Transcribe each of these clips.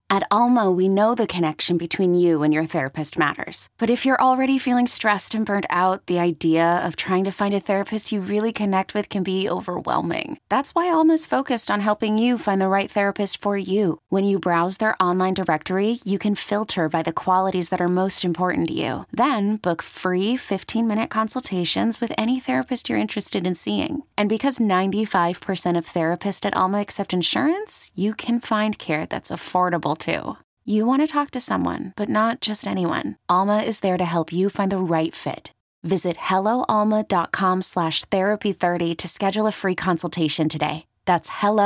At Alma, we know the connection between you and your therapist matters. But if you're already feeling stressed and burnt out, the idea of trying to find a therapist you really connect with can be overwhelming. That's why Alma's focused on helping you find the right therapist for you. When you browse their online directory, you can filter by the qualities that are most important to you. Then book free 15-minute consultations with any therapist you're interested in seeing. And because 95% of therapists at Alma accept insurance, you can find care that's affordable too. You want to talk to someone, but not just anyone. Alma is there to help you find the right fit. Visit helloalma.com/therapy30 to schedule a free consultation today. That's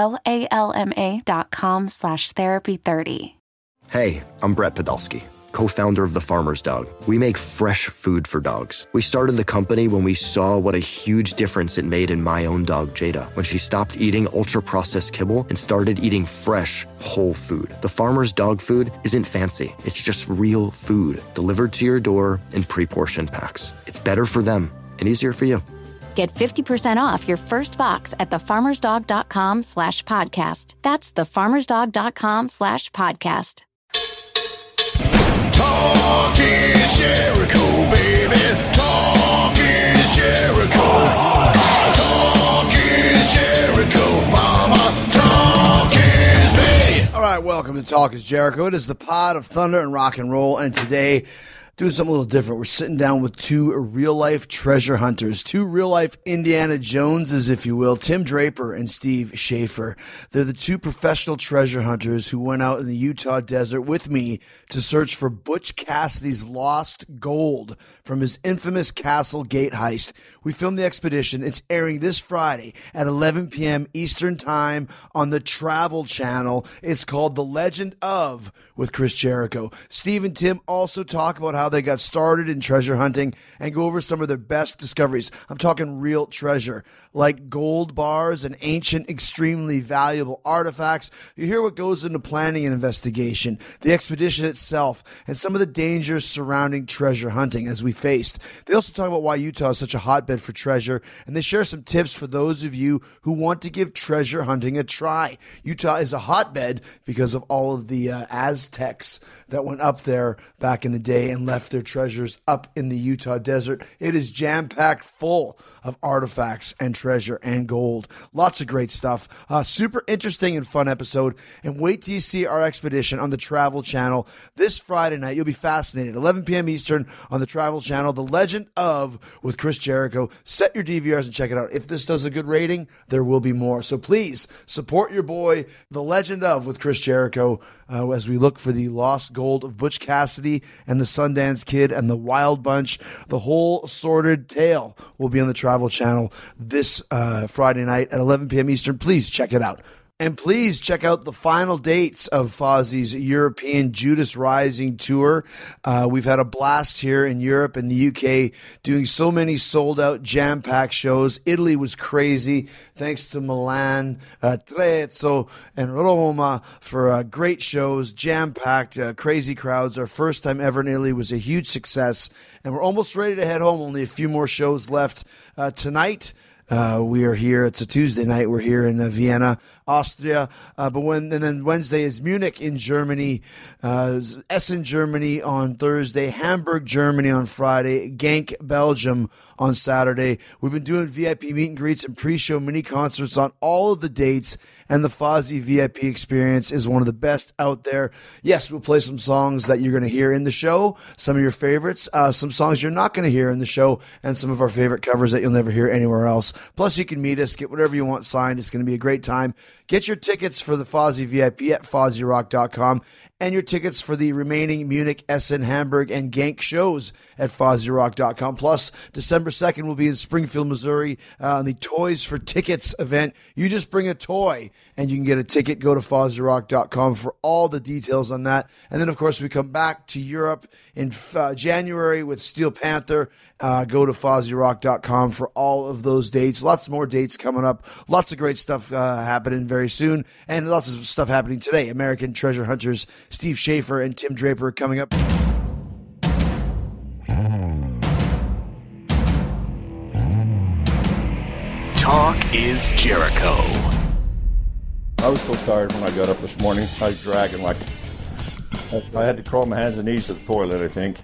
helloalma.com/therapy30. Hey, I'm Brett Podolsky, co-founder of The Farmer's Dog. We make fresh food for dogs. We started the company when we saw what a huge difference it made in my own dog, Jada, when she stopped eating ultra-processed kibble and started eating fresh, whole food. The Farmer's Dog food isn't fancy. It's just real food delivered to your door in pre-portioned packs. It's better for them and easier for you. Get 50% off your first box at thefarmersdog.com/podcast. That's thefarmersdog.com/podcast. Talk is Jericho, baby. Talk is Jericho. Talk is Jericho, mama. Talk is me. All right, welcome to Talk is Jericho. It is the pod of thunder and rock and roll, and today, doing something a little different. We're sitting down with two real-life treasure hunters, two real-life Indiana Joneses, if you will, Tim Draper and Steve Schaefer. They're the two professional treasure hunters who went out in the Utah desert with me to search for Butch Cassidy's lost gold from his infamous Castle Gate heist. We filmed the expedition. It's airing this Friday at 11 p.m. Eastern Time on the Travel Channel. It's called The Legend of with Chris Jericho. Steve and Tim also talk about how they got started in treasure hunting and go over some of their best discoveries. I'm talking real treasure, like gold bars and ancient, extremely valuable artifacts. You hear what goes into planning an investigation, the expedition itself, and some of the dangers surrounding treasure hunting as we faced. They also talk about why Utah is such a hotbed for treasure, and they share some tips for those of you who want to give treasure hunting a try. Utah is a hotbed because of all of the Aztecs that went up there back in the day and left their treasures up in the Utah desert. It is jam-packed full of artifacts and treasure and gold. Lots of great stuff. Super interesting and fun episode. And wait till you see our expedition on the Travel Channel this Friday night. You'll be fascinated. 11 p.m. Eastern on the Travel Channel. The Legend of with Chris Jericho. Set your DVRs and check it out. If this does a good rating, there will be more. So please support your boy, The Legend of with Chris Jericho, as we look for the lost gold of Butch Cassidy and the Sundance Kid and the Wild Bunch. The whole sordid tale will be on the Travel Channel this Friday night at 11 p.m. Eastern. Please check it out. And please check out the final dates of Fozzie's European Judas Rising tour. We've had a blast here in Europe and the UK doing so many sold-out, jam-packed shows. Italy was crazy, thanks to Milan, Trezzo, and Roma for great shows, jam-packed, crazy crowds. Our first time ever in Italy was a huge success, and we're almost ready to head home. Only a few more shows left tonight. We are here. It's a Tuesday night. We're here in Vienna, Austria. And then Wednesday is Munich in Germany, Essen, Germany on Thursday, Hamburg, Germany on Friday, Genk, Belgium on Saturday. We've been doing VIP meet and greets and pre-show mini concerts on all of the dates, and the Fozzie VIP experience is one of the best out there. Yes, we'll play some songs that you're going to hear in the show, some of your favorites, some songs you're not going to hear in the show, and some of our favorite covers that you'll never hear anywhere else. Plus, you can meet us, get whatever you want signed. It's going to be a great time. Get your tickets for the Fozzie VIP at FozzieRock.com, and your tickets for the remaining Munich, Essen, Hamburg, and Genk shows at FozzieRock.com. Plus, December 2nd, we'll be in Springfield, Missouri on the Toys for Tickets event. You just bring a toy, and you can get a ticket. Go to FozzieRock.com for all the details on that. And then, of course, we come back to Europe in January with Steel Panther. Go to FozzieRock.com for all of those dates. Lots more dates coming up. Lots of great stuff happening very soon. And lots of stuff happening today. American Treasure Hunters Steve Schaefer and Tim Draper coming up. Talk is Jericho. I was so tired when I got up this morning. I was dragging like I had to crawl my hands and knees to the toilet, I think.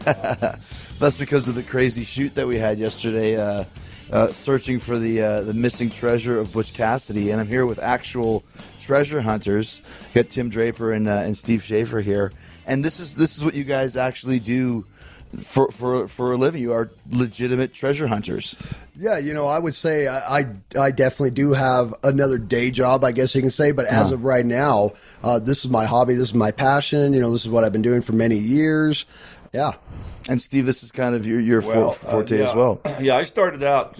That's because of the crazy shoot that we had yesterday, searching for the missing treasure of Butch Cassidy. And I'm here with actual treasure hunters. Got Tim Draper and Steve Schaefer here. And this is what you guys actually do for a living. You are legitimate treasure hunters. Yeah, I would say I definitely do have another day job, I guess you can say. But as of right now, this is my hobby. This is my passion. This is what I've been doing for many years. Yeah. And Steve, this is kind of your forte as well. Yeah, I started out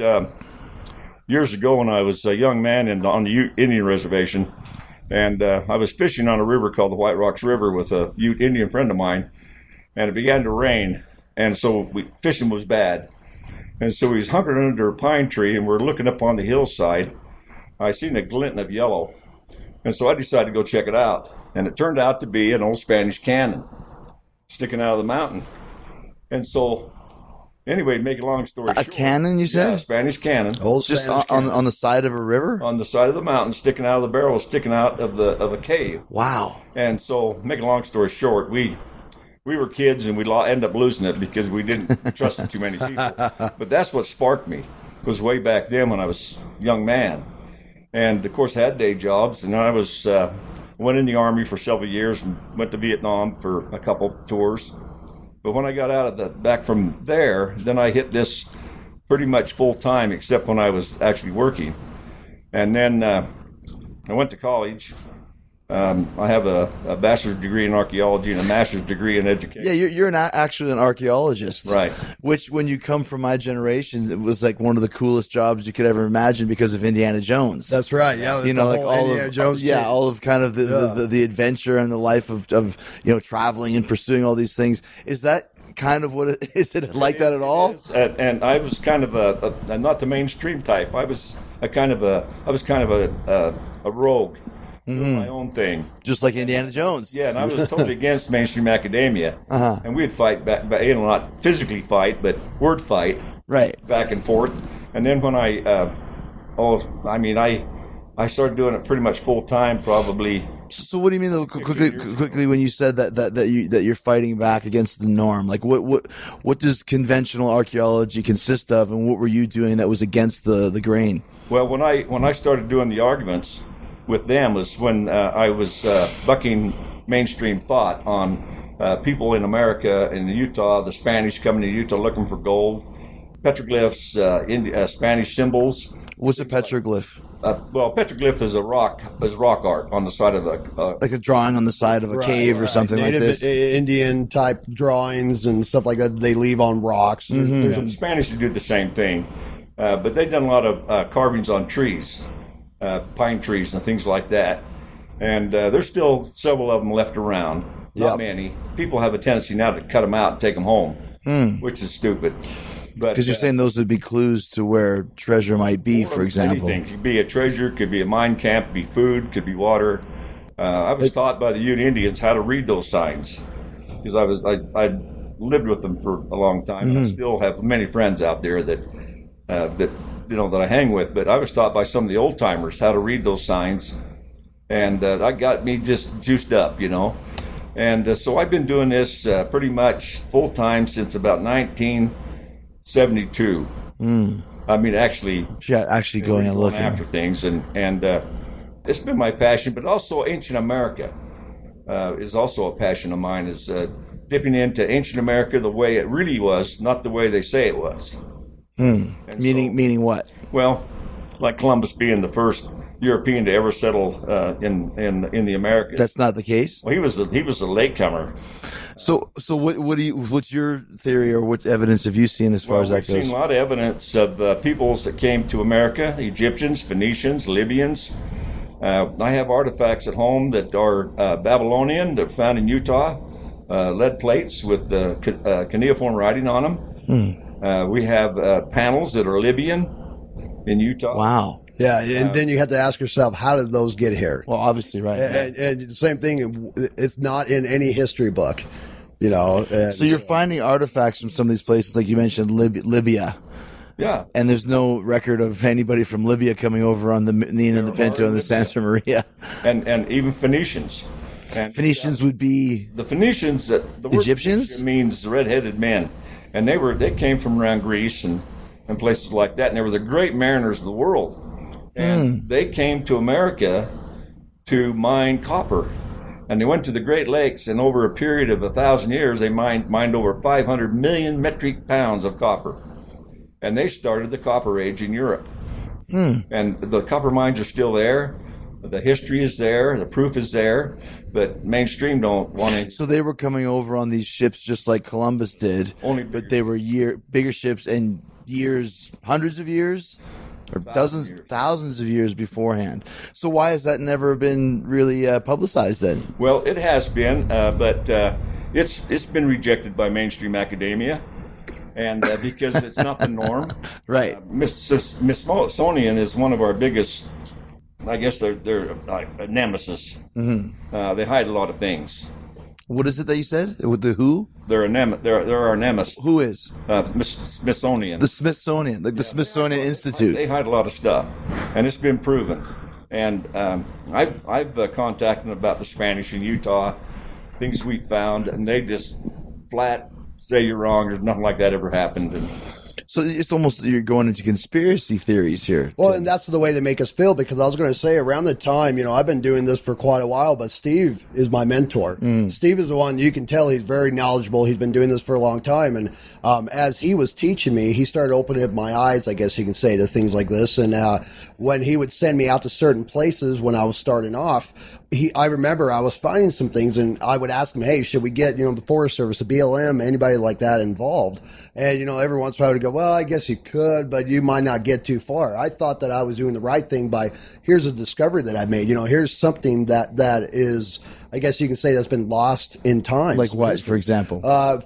years ago when I was a young man on the Ute Indian Reservation. And I was fishing on a river called the White Rocks River with a Ute Indian friend of mine. And it began to rain. And so fishing was bad. And so he's hunkered under a pine tree, and we're looking up on the hillside. I seen a glint of yellow. And so I decided to go check it out. And it turned out to be an old Spanish cannon sticking out of the mountain. And so, anyway, to make a long story short. A cannon, you said? Yeah, a Spanish cannon. Old Just Spanish cannon. on the side of a river? On the side of the mountain, sticking out of the barrel, sticking out of a cave. Wow. And so, make a long story short, we were kids and we ended up losing it because we didn't trust too many people. But that's what sparked me. It was way back then when I was a young man. And, of course, I had day jobs. And I went in the Army for several years and went to Vietnam for a couple tours. But when I got back from there, then I hit this pretty much full time, except when I was actually working. And then I went to college. I have a bachelor's degree in archaeology and a master's degree in education. Yeah, you're actually an archaeologist. Right. Which, when you come from my generation, it was like one of the coolest jobs you could ever imagine because of Indiana Jones. That's right. Yeah, like all Indiana of Jones. Yeah, all of kind of the adventure and the life of traveling and pursuing all these things. Is that kind of what it is? It like that at all? And I was kind of a not the mainstream type. I was kind of a rogue. Doing my own thing. Just like Indiana Jones. Yeah, and I was totally against mainstream academia. And we'd fight back, not physically fight, but word fight. Right. Back and forth. And then when I started doing it pretty much full time, probably. So what do you mean though? Quickly, when you said that you're fighting back against the norm, like what does conventional archaeology consist of, and what were you doing that was against the grain? Well, when I started doing the arguments with them was when I was bucking mainstream thought on people in America, in Utah, the Spanish coming to Utah looking for gold, petroglyphs, Spanish symbols. What's a petroglyph? Petroglyph is rock art on the side of like a drawing on the side of a cave or something Native like this. Indian type drawings and stuff like that they leave on rocks. The Spanish do the same thing, but they've done a lot of carvings on trees. Pine trees and things like that. And there's still several of them left around. Not many. People have a tendency now to cut them out and take them home, which is stupid. Because you're saying those would be clues to where treasure might be, for example. Anything. Could be a treasure, could be a mine camp, could be food, could be water. I was taught by the Ute Indians how to read those signs because I lived with them for a long time. And I still have many friends out there that that I hang with, but I was taught by some of the old timers how to read those signs, and that got me just juiced up, And so I've been doing this pretty much full time since about 1972. I mean, actually going and looking after things, and it's been my passion, but also ancient America is also a passion of mine. Is dipping into ancient America the way it really was, not the way they say it was. Meaning what? Well, like Columbus being the first European to ever settle in the Americas. That's not the case. Well, he was a latecomer. So what's your theory, or what evidence have you seen as far as that goes? We've seen a lot of evidence of peoples that came to America: Egyptians, Phoenicians, Libyans. I have artifacts at home that are Babylonian, that are found in Utah, lead plates with cuneiform writing on them. We have panels that are Libyan in Utah. Wow. Yeah, and then you have to ask yourself, how did those get here? Well, obviously, right. And the same thing, it's not in any history book, So you're finding artifacts from some of these places, like you mentioned, Libya. Yeah. And there's no record of anybody from Libya coming over on the Nina and the Pinto and the Santa Maria. And even Phoenicians. And Phoenicians would be the Phoenicians. The word Egyptians? Phoenicia means red-headed men, and they came from around Greece and places like that, and they were the great mariners of the world. And they came to America to mine copper. And they went to the Great Lakes, and over a period of 1,000 years, they mined over 500 million metric pounds of copper. And they started the Copper Age in Europe. And the copper mines are still there. The history is there. The proof is there. But mainstream don't want to. So they were coming over on these ships just like Columbus did. But they were bigger ships and years, hundreds of years? Or thousands of years beforehand. So why has that never been really publicized then? Well, it has been, but it's been rejected by mainstream academia, and because it's not the norm. Right. Smithsonian is one of our biggest. I guess they're a nemesis. Mm-hmm. They hide a lot of things. What is it that you said? With the who? They're our nemesis. Who is? Smithsonian. The Smithsonian, like the Smithsonian Institute. They hide a lot of stuff, and it's been proven. And I've contacted them about the Spanish in Utah, things we found, and they just flat say you're wrong. There's nothing like that ever happened. And so it's almost you're going into conspiracy theories here. Well, and that's the way they make us feel, because I was going to say around the time, I've been doing this for quite a while, but Steve is my mentor. Steve is the one, you can tell he's very knowledgeable. He's been doing this for a long time. And as he was teaching me, he started opening up my eyes, I guess you can say, to things like this. And when he would send me out to certain places when I was starting off, I remember I was finding some things, and I would ask him, hey, should we get, the Forest Service, the BLM, anybody like that involved? And, every once in a while I would go, well, I guess you could, but you might not get too far. I thought that I was doing the right thing by, here's a discovery that I made. Here's something that is, I guess you can say, that's been lost in time. Like what, for example?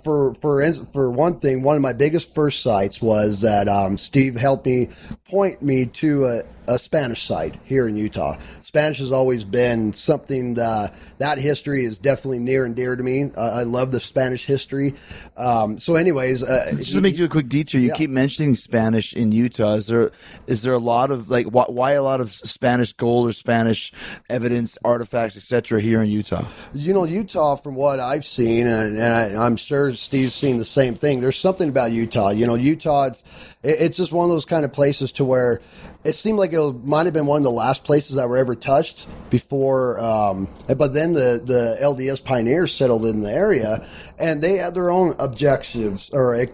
For one thing, one of my biggest first sites was that Steve helped me point me to a Spanish site here in Utah. Spanish has always been something that history is definitely near and dear to me. I love the Spanish history. So anyways, just to make you a quick detour, you keep mentioning Spanish in Utah. Is there a lot of why a lot of Spanish gold or Spanish evidence, artifacts, etc. here in Utah? Utah, from what I've seen, and I'm sure Steve's seen the same thing. There's something about Utah. Utah, it's just one of those kind of places to where it seemed like it might have been one of the last places that were ever touched before. But then the LDS pioneers settled in the area, and they had their own objectives.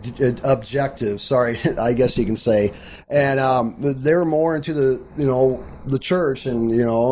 Sorry, I guess you can say, and they were more into the church, and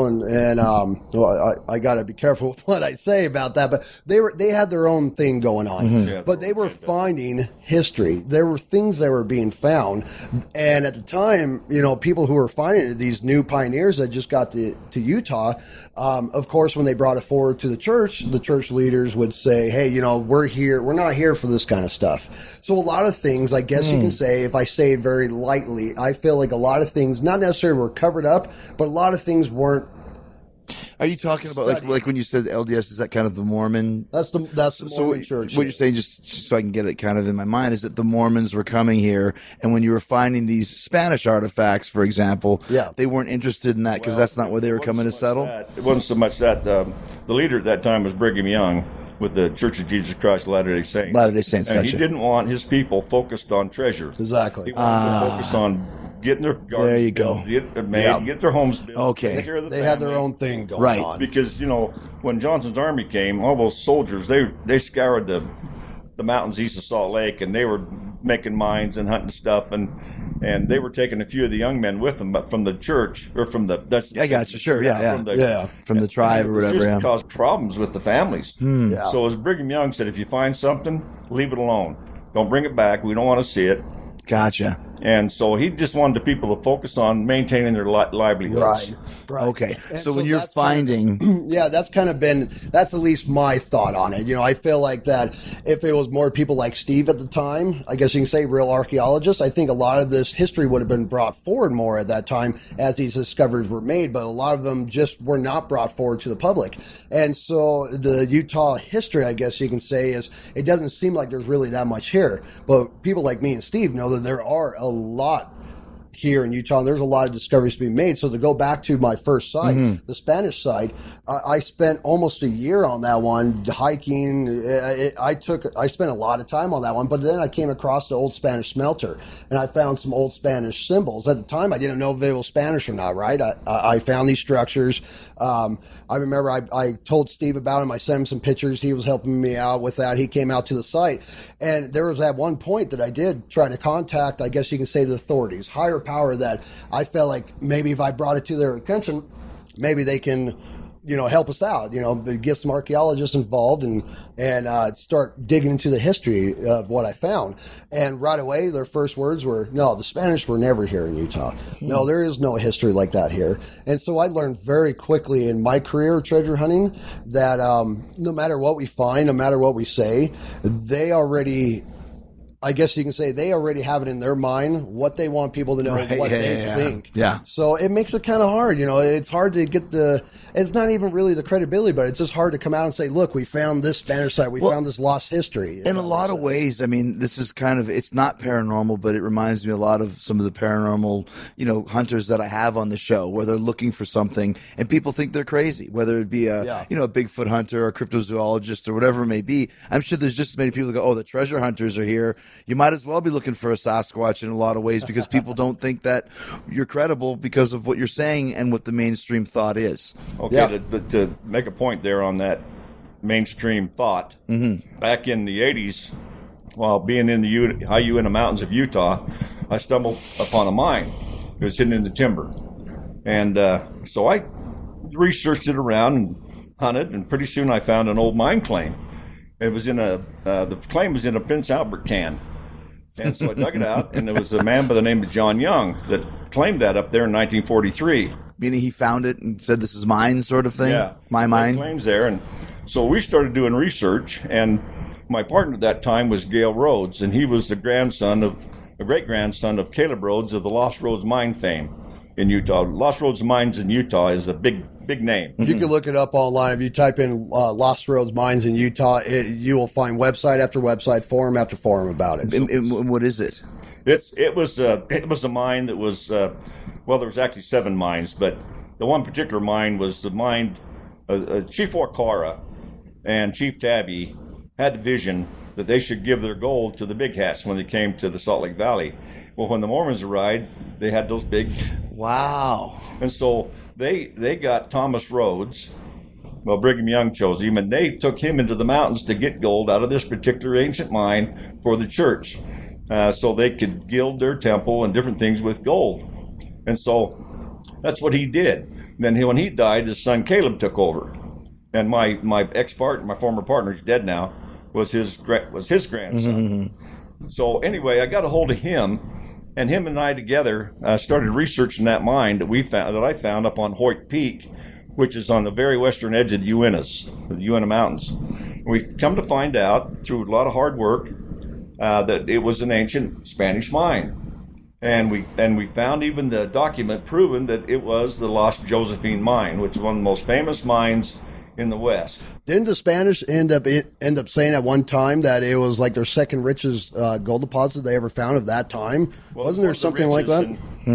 I got to be careful with what I say about that. But they had their own thing going on. Mm-hmm. Yeah, but they were finding history. There were things that were being found, and at the time, people who were finding it, these new pioneers that just got to Utah, of course, when they brought it forward to the church leaders would say, hey, we're not here for this kind of stuff. So a lot of things, I guess you can say, if I say it very lightly, I feel like a lot of things, not necessarily were covered up, but a lot of things weren't. Are you talking about like when you said LDS, is that kind of the Mormon? That's the Mormon church. What you're saying, just so I can get it kind of in my mind, is that the Mormons were coming here, and when you were finding these Spanish artifacts, for example, they weren't interested in that because that's not where they were coming to settle? It wasn't so much that. The leader at that time was Brigham Young with the Church of Jesus Christ of Latter-day Saints. Latter-day Saints, and gotcha. He didn't want his people focused on treasure. Exactly. He wanted to focus on getting their gardens there you go. built, get their homes built. Okay. They had their own thing going on. Because, when Johnson's army came, all those soldiers, they scoured the mountains east of Salt Lake, and they were making mines and hunting stuff, and they were taking a few of the young men with them, but from the church, or from the... I got you, sure, from the tribe or whatever. It just caused problems with the families. Yeah. So as Brigham Young said, if you find something, leave it alone. Don't bring it back. We don't want to see it. Gotcha. And so he just wanted the people to focus on maintaining their livelihoods. Right. Okay. So when you're finding... that's kind of been... That's at least my thought on it. I feel like that if it was more people like Steve at the time, I guess you can say real archaeologists, I think a lot of this history would have been brought forward more at that time as these discoveries were made, but a lot of them just were not brought forward to the public. And so the Utah history, I guess you can say, is it doesn't seem like there's really that much here. But people like me and Steve know that there are a lot here in Utah. And there's a lot of discoveries to be made. So to go back to my first site, the Spanish site, I spent almost a year on that one hiking. I spent a lot of time on that one, but then I came across the old Spanish smelter and I found some old Spanish symbols. At the time, I didn't know if they were Spanish or not, right? I found these structures. I remember I told Steve about him. I sent him some pictures. He was helping me out with that. He came out to the site, and there was at one point that I did try to contact, I guess you can say, the authorities, higher power, that I felt like maybe if I brought it to their attention, maybe they can, help us out, get some archaeologists involved and start digging into the history of what I found. And right away, their first words were, no, the Spanish were never here in Utah. No, there is no history like that here. And so I learned very quickly in my career of treasure hunting that no matter what we find, no matter what we say, they already have it in their mind what they want people to know, what they think. Yeah. So it makes it kind of hard. It's hard to get it's not even really the credibility, but it's just hard to come out and say, look, we found this Spanish site. We found this lost history. In a lot of ways, I mean, this is it's not paranormal, but it reminds me a lot of some of the paranormal, hunters that I have on the show where they're looking for something and people think they're crazy, whether it be a Bigfoot hunter or a cryptozoologist or whatever it may be. I'm sure there's just as many people that go, oh, the treasure hunters are here. You might as well be looking for a Sasquatch in a lot of ways because people don't think that you're credible because of what you're saying and what the mainstream thought is. Okay, to make a point there on that mainstream thought, back in the 80s, while being in the high Uinta Mountains of Utah, I stumbled upon a mine. It was hidden in the timber. And so I researched it around and hunted, and pretty soon I found an old mine claim. It was in the claim was in a Prince Albert can. And so I dug it out, and there was a man by the name of John Young that claimed that up there in 1943. Meaning he found it and said, this is mine, sort of thing? Yeah. My mine? Claims there. And so we started doing research, and my partner at that time was Gale Rhodes, and he was the great-grandson of Caleb Rhodes of the Lost Rhodes mine fame in Utah. Lost Rhodes Mines in Utah is a big name. You can look it up online. If you type in Lost Rhodes Mines in Utah, you will find website after website, forum after forum about it. And what is it? It was a mine that was there was actually 7 mines, but the one particular mine was the mine. Chief Wakara and Chief Tabby had the vision that they should give their gold to the Big Hats when they came to the Salt Lake Valley. Well, when the Mormons arrived, they had those big. Wow. And so they got Thomas Rhodes. Well, Brigham Young chose him, and they took him into the mountains to get gold out of this particular ancient mine for the church, so they could gild their temple and different things with gold. And so that's what he did. Then when he died, his son Caleb took over, and my ex-partner, my former partner, who's dead now, was his grandson. Mm-hmm. So anyway, I got a hold of him, and him and I together started researching that mine that I found up on Hoyt Peak, which is on the very western edge of the Uintas, the Uinta Mountains. And we've come to find out through a lot of hard work that it was an ancient Spanish mine. And we found even the document proving that it was the Lost Josephine mine, which is one of the most famous mines in the West. Didn't the Spanish end up saying at one time that it was like their second richest gold deposit they ever found at that time? Well, wasn't there something like that?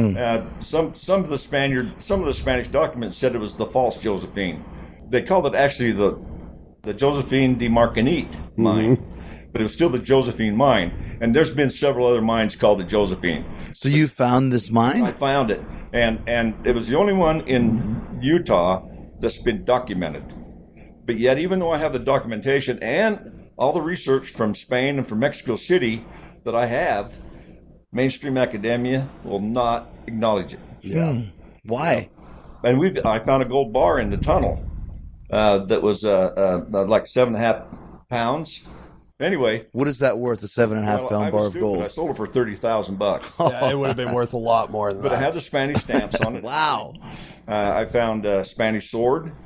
Some of the Spanish documents said it was the false Josephine. They called it actually the Josephine de Marcanite mine. But it was still the Josephine mine. And there's been several other mines called the Josephine. So you found this mine? I found it. And it was the only one in Utah that's been documented. But yet, even though I have the documentation and all the research from Spain and from Mexico City that I have, mainstream academia will not acknowledge it. Yeah. Why? And I found a gold bar in the tunnel that was like 7.5 pounds. Anyway, what is that worth? A 7.5 pound bar of gold? I sold it for $30,000. Yeah, it would have been worth a lot more than but that. But it had the Spanish stamps on it. Wow. I found a Spanish sword.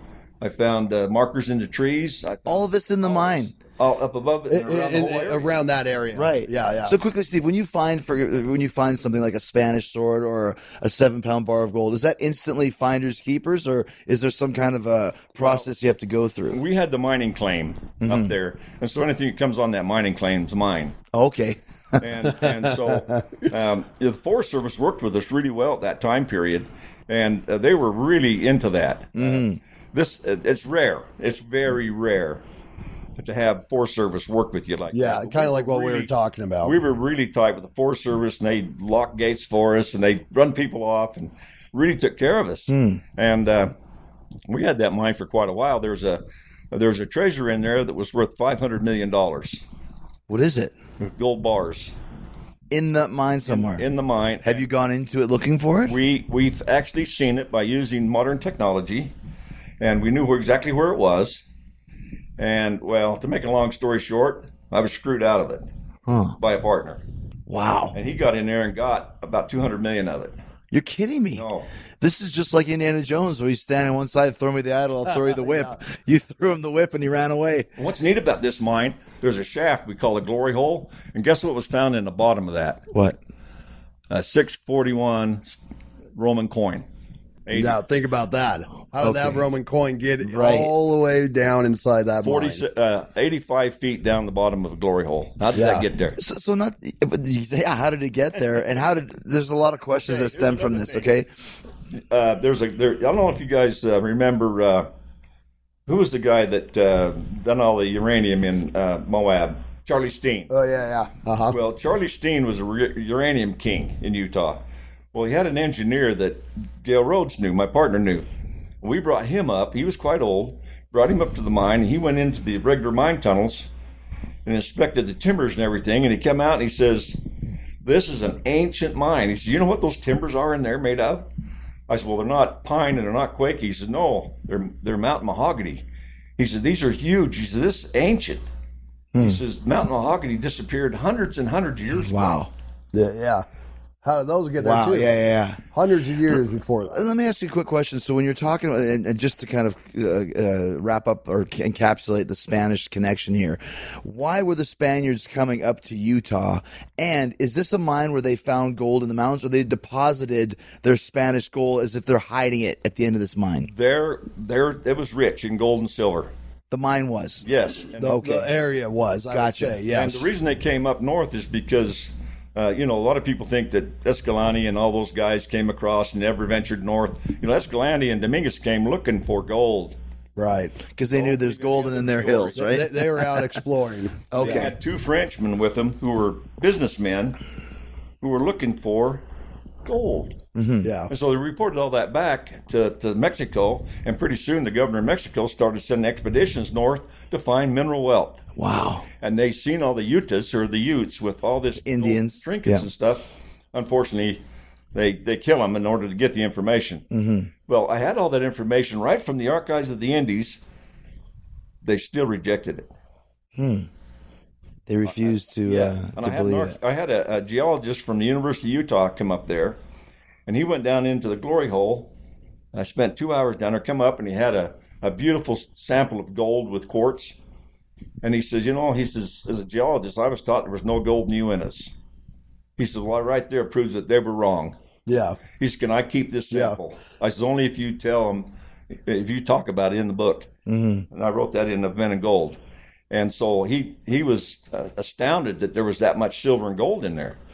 I found markers in the trees. I found All of this in the mine. all up above it and around the whole area. Around that area. Right. Yeah. So quickly, Steve, when you find something like a Spanish sword or a 7-pound bar of gold, is that instantly finders keepers, or is there some kind of a process you have to go through? We had the mining claim up there, and so anything that comes on that mining claim is mine. Okay. And so the Forest Service worked with us really well at that time period, and they were really into that. It's rare. It's very rare to have Forest Service work with you like that. Yeah, But kind of like what we were talking about. We were really tight with the Forest Service, and they lock gates for us, and they run people off, and really took care of us. And we had that mine for quite a while. There was a treasure in there that was worth $500 million. What is it? Gold bars In the mine somewhere. in the mine. Have you gone into it looking for it? We've actually seen it by using modern technology, and we knew exactly where it was. And well, to make a long story short, I was screwed out of it by a partner, Wow. and he got in there and got about 200 million of it. You're kidding me. No. This is just like Indiana Jones, where you stand on one side, throw me the idol, I'll throw you the whip. You threw him the whip, and he ran away. What's neat about this mine? There's a shaft we call a glory hole, and guess what was found in the bottom of that? What? A 641 Roman coin. 80, Now think about that. How did that Roman coin get Right. all the way down inside that 85 feet down the bottom of the glory hole. How did that get there? So not, but you say, how did it get there? And there's a lot of questions that stem from this, okay? I don't know if you guys remember who was the guy that done all the uranium in Moab? Charlie Steen. Oh, yeah. Uh-huh. Well, Charlie Steen was a uranium king in Utah. Well, he had an engineer that Gail Rhodes knew, my partner knew. We brought him up. He was quite old. Brought him up to the mine. And he went into the regular mine tunnels and inspected the timbers and everything. And he came out and he says, "This is an ancient mine." He says, "You know what those timbers are in there made of?" I said, "Well, they're not pine and they're not quake." He said, "No, they're mountain mahogany." He said, "These are huge." He said, "This is ancient." He says, "Mountain mahogany disappeared hundreds and hundreds of years ago." Wow. Yeah. How did those get there, Wow. too? Yeah. Hundreds of years before that. Let me ask you a quick question. So when you're talking about, and just to kind of wrap up or encapsulate the Spanish connection here, why were the Spaniards coming up to Utah? And is this a mine where they found gold in the mountains, or they deposited their Spanish gold as if they're hiding it at the end of this mine? It was rich in gold and silver. The mine was. Yes. And The area was, I Gotcha. would say, yes. And the reason they came up north is because, a lot of people think that Escalante and all those guys came across and never ventured north. Escalante and Dominguez came looking for gold. Right. Because they knew there's gold in their hills, right? They were out exploring. They had two Frenchmen with them who were businessmen who were looking for gold. Yeah. And so they reported all that back to Mexico, and pretty soon the governor of Mexico started sending expeditions north to find mineral wealth. Wow. And they seen all the Utes or the Utes with all this Indians. gold trinkets and stuff. Unfortunately, they kill them in order to get the information. Well, I had all that information right from the archives of the Indies. They still rejected it. They refused to believe it. I had a geologist from the University of Utah come up there, and he went down into the glory hole. I spent 2 hours down there, come up, and he had a beautiful sample of gold with quartz. And he says, as a geologist, I was taught there was no gold in the Uintas. He says, well, right there proves that they were wrong. Yeah. He says, can I keep this sample? I says, only if you tell them, if you talk about it in the book. And I wrote that in Event and Gold. And so he was astounded that there was that much silver and gold in there.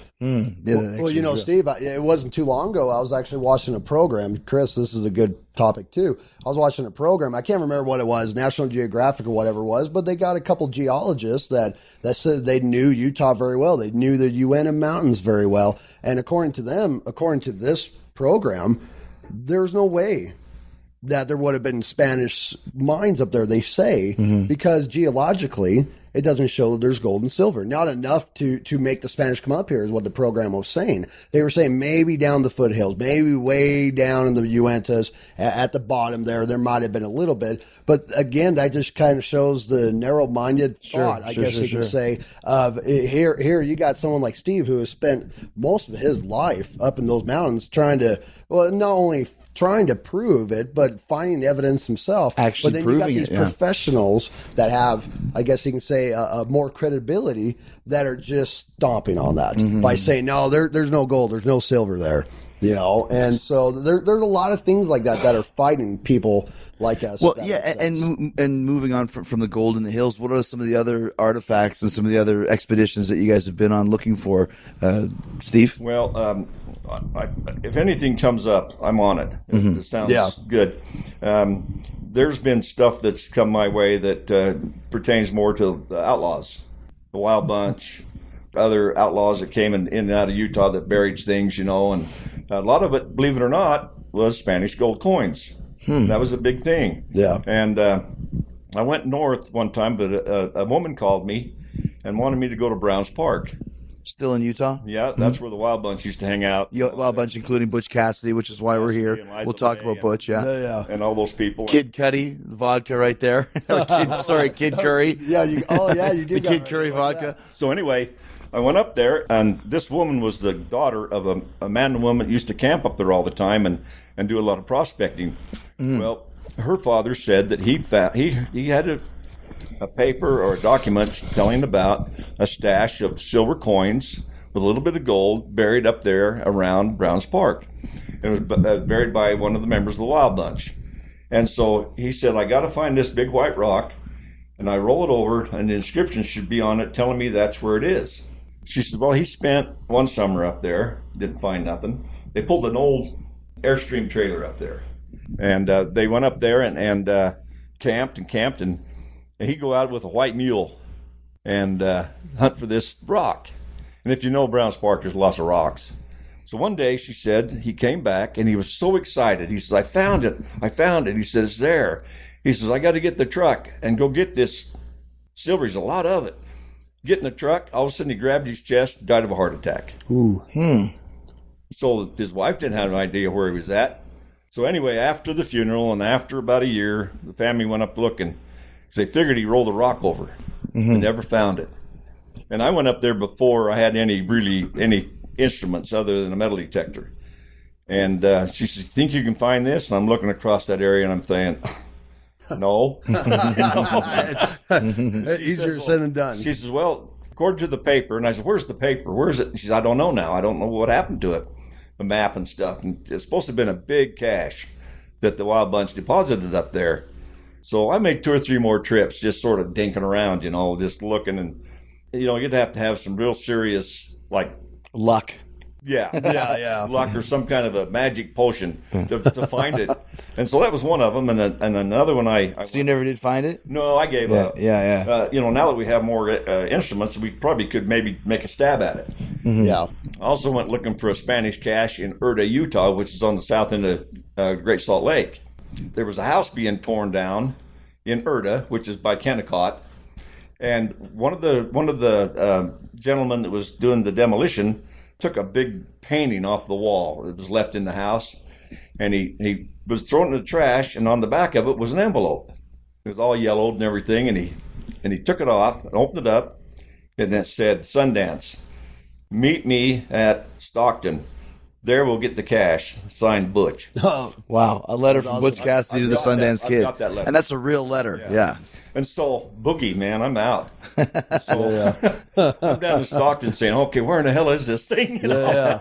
Well, Steve, it wasn't too long ago. I was actually watching a program. Chris, this is a good topic too. I was watching a program. I can't remember what it was, National Geographic or whatever it was, but they got a couple geologists that said they knew Utah very well. They knew the Uinta Mountains very well. And according to them, according to this program, there's no way that there would have been Spanish mines up there, they say, because geologically, it doesn't show that there's gold and silver. Not enough to make the Spanish come up here is what the program was saying. They were saying maybe down the foothills, maybe way down in the Uintas at the bottom there might have been a little bit. But again, that just kind of shows the narrow-minded thought, I guess you could say, of here you got someone like Steve who has spent most of his life up in those mountains trying to, well, not only trying to prove it, but finding evidence himself. Actually but then proving you got these it, yeah. professionals that have, I guess you can say, a more credibility that are just stomping on that by saying, no, there's no gold, there's no silver there. You know, and so there's a lot of things like that are fighting people like us. Well, yeah, and moving on from the gold in the hills, what are some of the other artifacts and some of the other expeditions that you guys have been on looking for, Steve? Well, if anything comes up, I'm on it. It sounds good. There's been stuff that's come my way that pertains more to the outlaws, the Wild Bunch, other outlaws that came in and out of Utah that buried things, you know, and a lot of it, believe it or not, was Spanish gold coins. That was a big thing. Yeah. And I went north one time, but a woman called me and wanted me to go to Browns Park. Still in Utah? Yeah, that's where the Wild Bunch used to hang out. Wild Bunch, including Butch Cassidy, which is why we're here. We'll talk about Butch, yeah. And all those people. Kid Cudi, the vodka right there. Kid Curry. Yeah, you did the Kid Curry vodka. So anyway, I went up there, and this woman was the daughter of a man and woman that used to camp up there all the time and do a lot of prospecting. Well, her father said that he had a paper or a document telling about a stash of silver coins with a little bit of gold buried up there around Browns Park. It was buried by one of the members of the Wild Bunch. And so he said, I got to find this big white rock, and I roll it over, and the inscription should be on it telling me that's where it is. She said, well, he spent one summer up there, didn't find nothing. They pulled an old Airstream trailer up there. And they went up there and camped, and he'd go out with a white mule and hunt for this rock. And if you know Browns Park, there's lots of rocks. So one day, she said, he came back, and he was so excited. He says, I found it. He says, there. He says, I got to get the truck and go get this silver. There's a lot of it. Get in the truck, all of a sudden he grabbed his chest, died of a heart attack. Ooh. So his wife didn't have an idea where he was at. So anyway, after the funeral and after about a year, the family went up looking. Because they figured he rolled a rock over. They never found it. And I went up there before I had any instruments other than a metal detector. And she said, think you can find this? And I'm looking across that area and I'm saying, no. Easier said than done. She says, well, according to the paper, and I said, where's the paper? Where is it? And she says, I don't know now. I don't know what happened to it, the map and stuff. And it's supposed to have been a big cache that the Wild Bunch deposited up there. So I made 2 or 3 more trips, just sort of dinking around, you know, just looking. And, you know, you'd have to have some real serious, like, luck. Yeah. Luck or some kind of a magic potion to find it. And so that was one of them. And another one So you never did find it? No, I gave up. Yeah. You know, now that we have more instruments, we probably could maybe make a stab at it. Yeah. I also went looking for a Spanish cache in Erda, Utah, which is on the south end of Great Salt Lake. There was a house being torn down in Erda, which is by Kennecott. And one of the gentlemen that was doing the demolition took a big painting off the wall that was left in the house, and he was throwing it in the trash, and on the back of it was an envelope. It was all yellowed and everything, and he took it off and opened it up, and it said, Sundance, meet me at Stockton. There we'll get the cash. Signed, Butch. Oh, wow. A letter from Butch Cassidy to the Sundance Kid. I've got that letter. And that's a real letter. Yeah. And so, Boogie, man, I'm out. So I'm down in Stockton saying, okay, where in the hell is this thing? You know?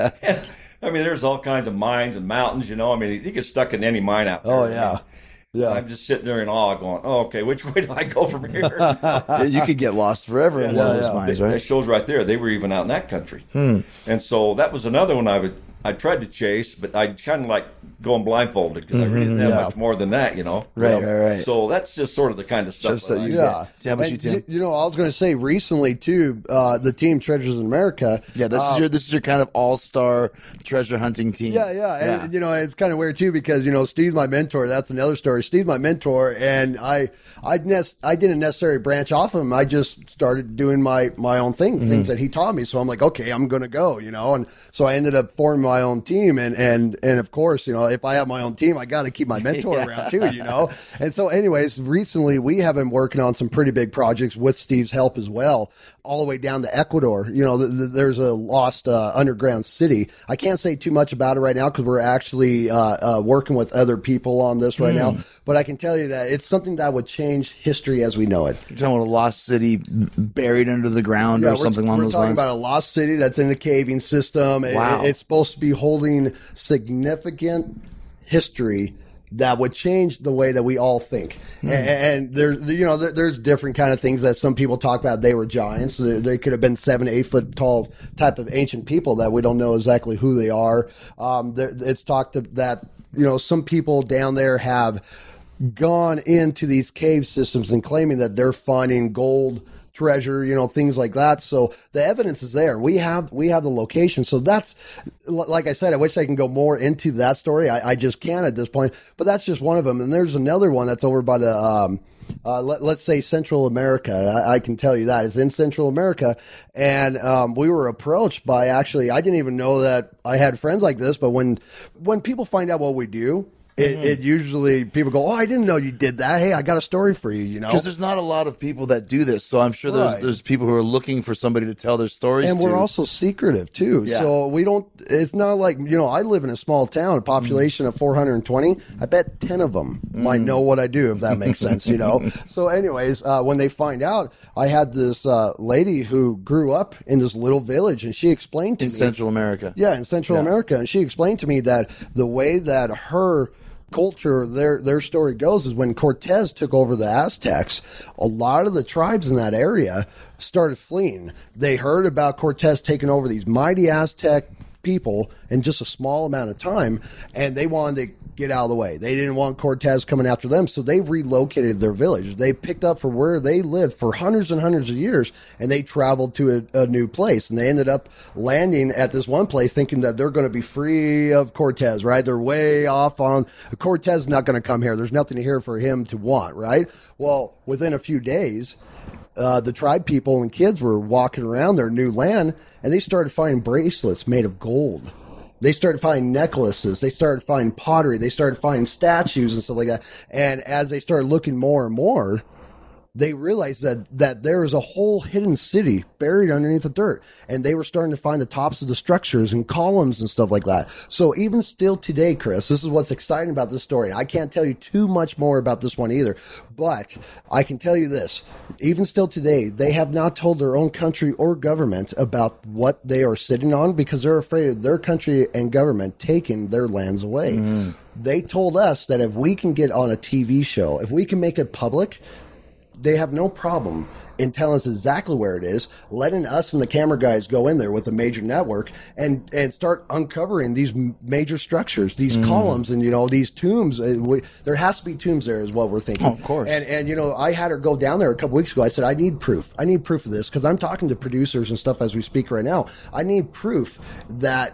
I mean, there's all kinds of mines and mountains, you know. I mean, you get stuck in any mine out there. Oh, yeah. Yeah. I'm just sitting there in awe going, oh, okay, which way do I go from here? You could get lost forever in one of those mines, right? It shows right there. They were even out in that country. And so that was another one I tried to chase, but I kind of like going blindfolded because I really didn't have much more than that, you know. Right. So that's just sort of the kind of stuff that you get. How about you, Tim? You know, I was going to say recently too, the team Treasures in America. Yeah, this is your kind of all-star treasure hunting team. Yeah. And, you know, it's kind of weird too because you know Steve's my mentor. That's another story. Steve's my mentor, and I didn't necessarily branch off of him. I just started doing my own thing, things that he taught me. So I'm like, okay, I'm going to go, you know, and so I ended up forming my own team. And of course, if I have my own team, I got to keep my mentor around too, And so anyways, recently we have been working on some pretty big projects with Steve's help as well, all the way down to Ecuador. There's a lost underground city. I can't say too much about it right now because we're actually working with other people on this right now. But I can tell you that it's something that would change history as we know it. You're talking about a lost city buried under the ground or something along those lines? We're talking about a lost city that's in the caving system. Wow. It's supposed to be holding significant history that would change the way that we all think. And there's different kind of things that some people talk about. They were giants. They could have been 7 to 8 foot tall type of ancient people that we don't know exactly who they are. It's talked that, some people down there have gone into these cave systems and claiming that they're finding gold, treasure, things like that. So the evidence is there. We have the location. So that's, like I said, I wish I can go more into that story. I just can't at this point, but that's just one of them. And there's another one that's over by the, let's say Central America. I can tell you that it's in Central America. And, we were approached by I didn't even know that I had friends like this, but when people find out what we do, it usually people go, oh, I didn't know you did that. Hey, I got a story for you, Because there's not a lot of people that do this. So I'm sure there's people who are looking for somebody to tell their stories and we're also secretive too. Yeah. So it's not like, I live in a small town, a population of 420. I bet 10 of them might know what I do, if that makes sense, So anyways, when they find out, I had this lady who grew up in this little village, and she explained to me. In Central America. Yeah, in Central America. And she explained to me that the way that her culture, their story goes, is when Cortez took over the Aztecs, a lot of the tribes in that area started fleeing. They heard about Cortez taking over these mighty Aztec people in just a small amount of time, and they wanted to get out of the way. They didn't want Cortez coming after them, so they relocated their village. They picked up for where they lived for hundreds and hundreds of years, and they traveled to a new place, and they ended up landing at this one place thinking that they're going to be free of Cortez, right? They're way off on Cortez, not going to come here. There's nothing here for him to want, right? Well, within a few days, the tribe people and kids were walking around their new land, and they started finding bracelets made of gold. They started finding necklaces. They started finding pottery. They started finding statues and stuff like that. And as they started looking more and more, they realized that there was a whole hidden city buried underneath the dirt. And they were starting to find the tops of the structures and columns and stuff like that. So even still today, Chris, this is what's exciting about this story. I can't tell you too much more about this one either, but I can tell you this. Even still today, they have not told their own country or government about what they are sitting on because they're afraid of their country and government taking their lands away. They told us that if we can get on a TV show, if we can make it public, they have no problem in telling us exactly where it is, letting us and the camera guys go in there with a major network and start uncovering these major structures, these columns and, these tombs. There has to be tombs there is what we're thinking. Oh, of course. And I had her go down there a couple weeks ago. I said, I need proof. I need proof of this because I'm talking to producers and stuff as we speak right now. I need proof that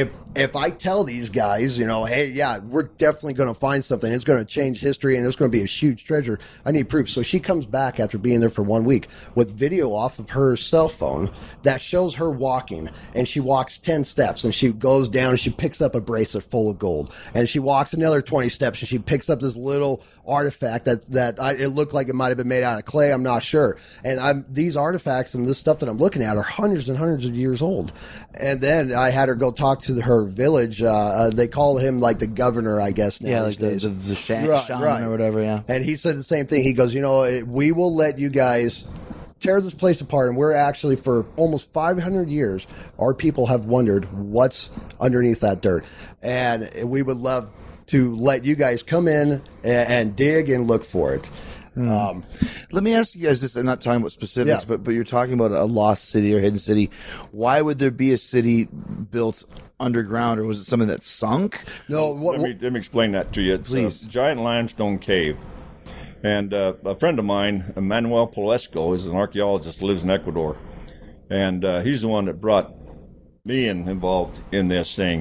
if I tell these guys, hey, yeah, we're definitely going to find something. It's going to change history and it's going to be a huge treasure. I need proof. So she comes back after being there for 1 week with video off of her cell phone that shows her walking, and she walks 10 steps and she goes down and she picks up a bracelet full of gold, and she walks another 20 steps and she picks up this little artifact that it looked like it might have been made out of clay. I'm not sure. And these artifacts and this stuff that I'm looking at are hundreds and hundreds of years old. And then I had her go talk to her village. They call him like the governor, I guess. Yeah, like the shaman or whatever. Yeah. And he said the same thing. He goes, we will let you guys tear this place apart, and we're actually, for almost 500 years, our people have wondered what's underneath that dirt, and we would love to let you guys come in and dig and look for it. Let me ask you guys this. I'm not talking about specifics, but you're talking about a lost city or hidden city. Why would there be a city built underground, or was it something that sunk? No, let me explain that to you. It's please. A giant limestone cave. And a friend of mine, Manuel Polesco, is an archaeologist who lives in Ecuador. And he's the one that brought me involved in this thing.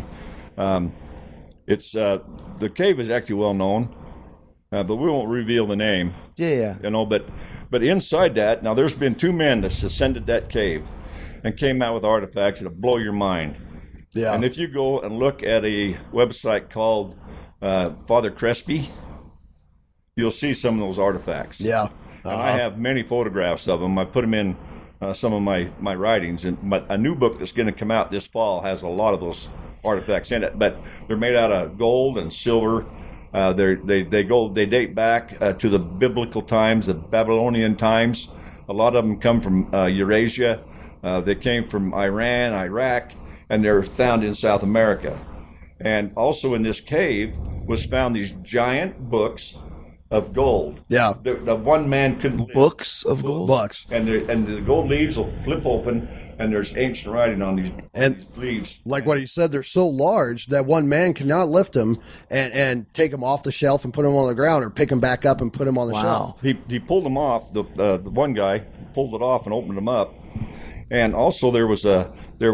It's the cave is actually well known, but we won't reveal the name. Yeah. But inside that, now there's been 2 men that ascended that cave and came out with artifacts that'll blow your mind. Yeah. And if you go and look at a website called Father Crespi, you'll see some of those artifacts. Yeah. And I have many photographs of them. I put them in some of my writings. And a new book that's going to come out this fall has a lot of those artifacts in it. But they're made out of gold and silver. They date back to the biblical times, the Babylonian times. A lot of them come from Eurasia. They came from Iran, Iraq, and they're found in South America. And also in this cave was found these giant books of gold. Yeah. The one man couldn't lift. Books of gold? Books. And the gold leaves will flip open, and there's ancient writing on these leaves. Like what he said, they're so large that one man cannot lift them and take them off the shelf and put them on the ground, or pick them back up and put them on the shelf. He pulled them off. The one guy pulled it off and opened them up. And also there was a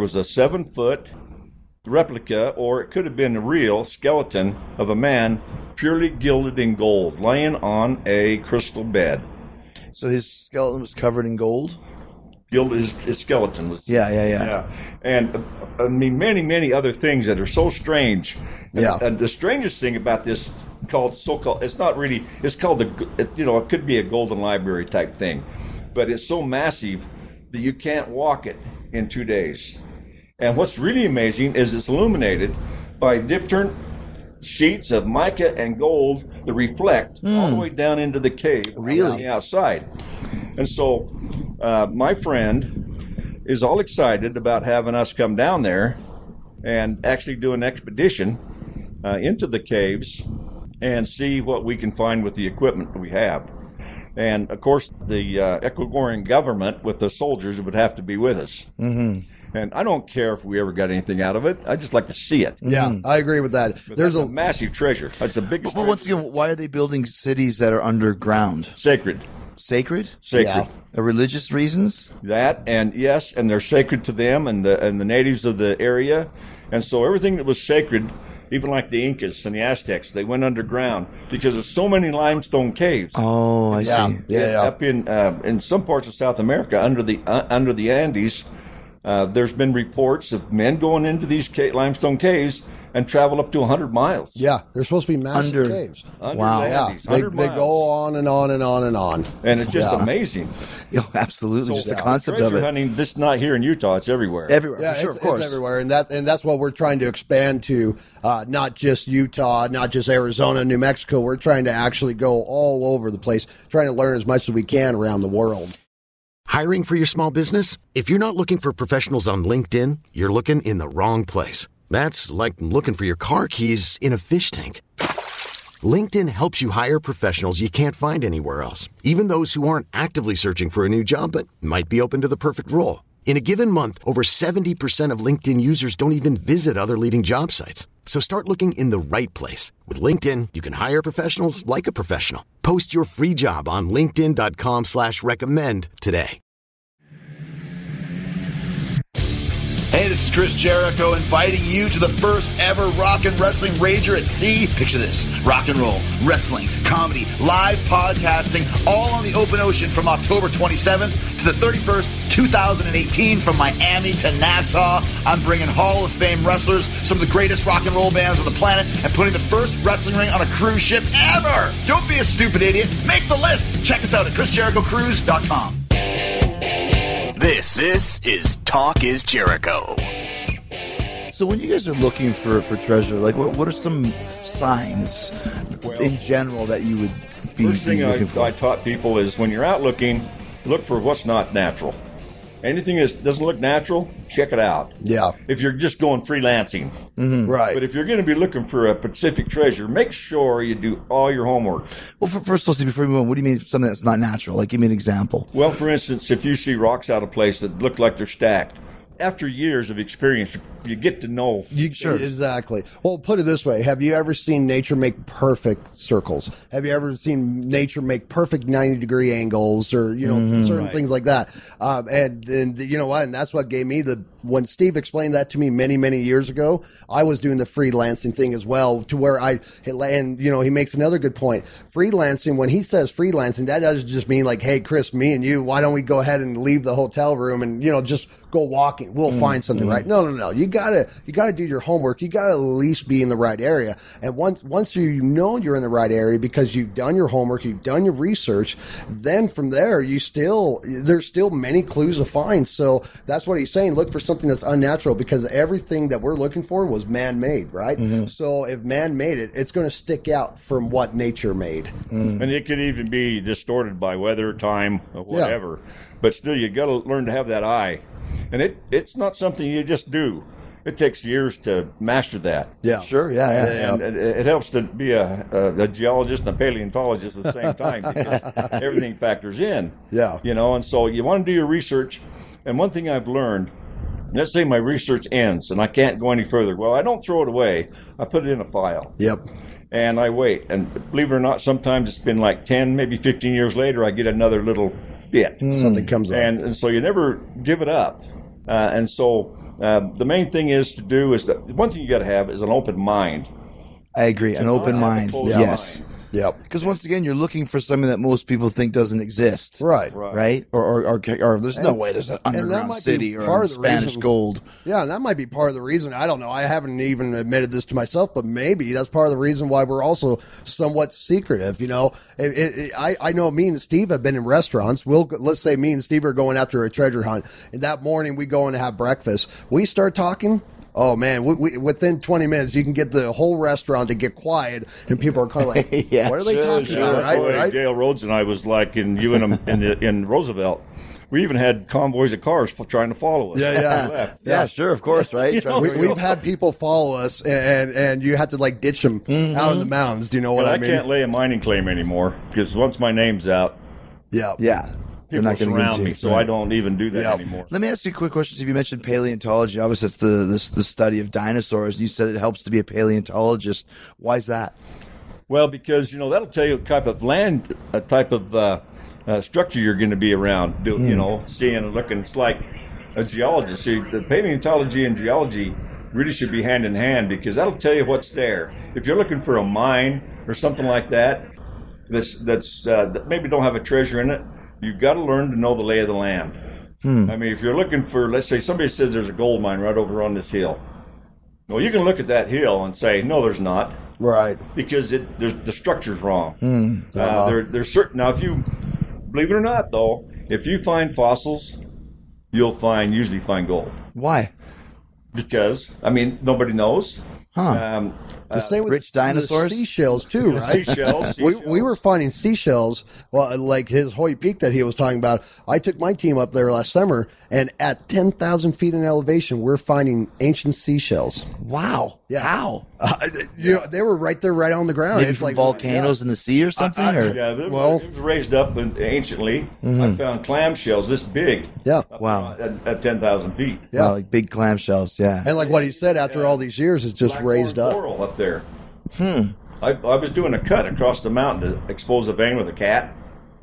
7-foot replica, or it could have been a real skeleton of a man purely gilded in gold, laying on a crystal bed. So his skeleton was covered in gold? His skeleton was. Yeah. And I mean, many other things that are so strange. And the strangest thing about this it's not really, it's called it could be a golden library type thing, but it's so massive that you can't walk it in 2 days. And what's really amazing is it's illuminated by different sheets of mica and gold that reflect all the way down into the cave on the outside. And so my friend is all excited about having us come down there and actually do an expedition into the caves and see what we can find with the equipment that we have. And, of course, the Ecuadorian government with the soldiers would have to be with us. Mm-hmm. And I don't care if we ever got anything out of it. I just like to see it. Yeah, I agree with that. But there's a massive treasure. That's the biggest But once again, why are they building cities that are underground? Sacred. Sacred? Sacred. Yeah. Religious reasons? That, and yes, and they're sacred to them and the natives of the area. And so everything that was sacred, even like the Incas and the Aztecs, they went underground because there's so many limestone caves. Oh, I see. Yeah. Up in some parts of South America, under the Andes, there's been reports of men going into these limestone caves and travel up to 100 miles. Yeah, they're supposed to be massive caves. Wow. The Andes, They 100 miles. go on and on and on and on. And it's just amazing. Absolutely. Just the concept treasure of it. hunting, this is not here in Utah, it's everywhere. Everywhere, Yeah, for sure, it's, of course. it's everywhere, and that's what we're trying to expand to. Not just Utah, not just Arizona, New Mexico. We're trying to actually go all over the place, trying to learn as much as we can around the world. Hiring for your small business? If you're not looking for professionals on LinkedIn, you're looking in the wrong place. That's like looking for your car keys in a fish tank. LinkedIn helps you hire professionals you can't find anywhere else, even those who aren't actively searching for a new job but might be open to the perfect role. In a given month, over 70% of LinkedIn users don't even visit other leading job sites. So start looking in the right place. With LinkedIn, you can hire professionals like a professional. Post your free job on linkedin.com/recommend today. Hey, this is Chris Jericho inviting you to the first ever rock and wrestling rager at sea. Picture this: rock and roll, wrestling, comedy, live podcasting, all on the open ocean from October 27th to the 31st, 2018, from Miami to Nassau. I'm bringing Hall of Fame wrestlers, some of the greatest rock and roll bands on the planet, and putting the first wrestling ring on a cruise ship ever. Don't be a stupid idiot. Make the list. Check us out at ChrisJerichoCruise.com. This is Talk is Jericho. So when you guys are looking for treasure, like what are some signs in general that you would be First thing looking for? I taught people is when you're out looking, look for what's not natural. Anything that doesn't look natural, check it out. Yeah. If you're just going freelancing. Right. But if you're going to be looking for a Pacific treasure, make sure you do all your homework. Well, first, let's see, before we move on, what do you mean something that's not natural? Like, give me an example. Well, for instance, if you see rocks out of place that look like they're stacked, after years of experience, you get to know. Sure. Exactly. Well, put it this way. Have you ever seen nature make perfect circles? Have you ever seen nature make perfect 90-degree angles or, certain things like that? And you know what? And that's what gave me when Steve explained that to me many, many years ago, I was doing the freelancing thing as well, to where he makes another good point. Freelancing, when he says freelancing, that doesn't just mean like, hey, Chris, me and you, why don't we go ahead and leave the hotel room and, just go walking? anything. We'll find something, right? No. You gotta do your homework. You gotta at least be in the right area. And once you know you're in the right area because you've done your homework, you've done your research, then from there there's still many clues to find. So that's what he's saying. Look for something that's unnatural, because everything that we're looking for was man-made, right? So if man made it, it's going to stick out from what nature made. And it could even be distorted by weather, time, or whatever. But still, you got to learn to have that eye. And it's not something you just do. It takes years to master that. Yeah. Sure, yeah. And it helps to be a geologist and a paleontologist at the same time, because everything factors in. Yeah. You know, and so you want to do your research. And one thing I've learned, let's say my research ends and I can't go any further. Well, I don't throw it away. I put it in a file. Yep. And I wait. And believe it or not, sometimes it's been like 10, maybe 15 years later, I get another little bit. Something comes up. And so you never give it up. And so the main thing is one thing you got to have is an open mind. I agree. An open mind. Yes. Yep. Because once again, you're looking for something that most people think doesn't exist. Right. Right? Or there's no way there's an underground city or Spanish gold. Yeah, and that might be part of the reason. I don't know. I haven't even admitted this to myself, but maybe that's part of the reason why we're also somewhat secretive. You know, I know me and Steve have been in restaurants. Let's say me and Steve are going after a treasure hunt, and that morning we go in to have breakfast. We start talking. Oh man, within 20 minutes you can get the whole restaurant to get quiet, and people are kind of like, "What are they talking about?" Right? Gail Rhodes and I was like in in Roosevelt. We even had convoys of cars trying to follow us. Yeah, sure, of course, right? We've had people follow us, and you have to like ditch them out in the mountains. Do you know what I mean? I can't lay a mining claim anymore, because once my name's out, yeah. People surround me, so I don't even do that anymore. Let me ask you a quick question. If you mentioned paleontology, obviously that's the study of dinosaurs. You said it helps to be a paleontologist. Why is that? Well, because that'll tell you what type of land, a type of structure you're going to be around. Seeing and looking. It's like a geologist. See, the paleontology and geology really should be hand in hand, because that'll tell you what's there. If you're looking for a mine or something like that, that maybe don't have a treasure in it, you've got to learn to know the lay of the land. I mean, if you're looking for, let's say somebody says there's a gold mine right over on this hill. Well, you can look at that hill and say, no, there's not. Right. Because the structure's wrong. There's certain, now if you, believe it or not though, if you find fossils, you'll usually find gold. Why? Because, nobody knows. The same with rich dinosaurs, seashells too, right? Seashells. We were finding seashells, like his Hoyt Peak that he was talking about. I took my team up there last summer, and at 10,000 feet in elevation, we're finding ancient seashells. Wow! Yeah. How? They were right there, right on the ground. Maybe from volcanoes in the sea or something. It was raised up anciently. I found clamshells this big. Yeah. Wow. At 10,000 feet. Yeah, like big clamshells. Yeah. And like what he said, after all these years, it's just raised up. Coral up there. I was doing a cut across the mountain to expose a vein with a cat,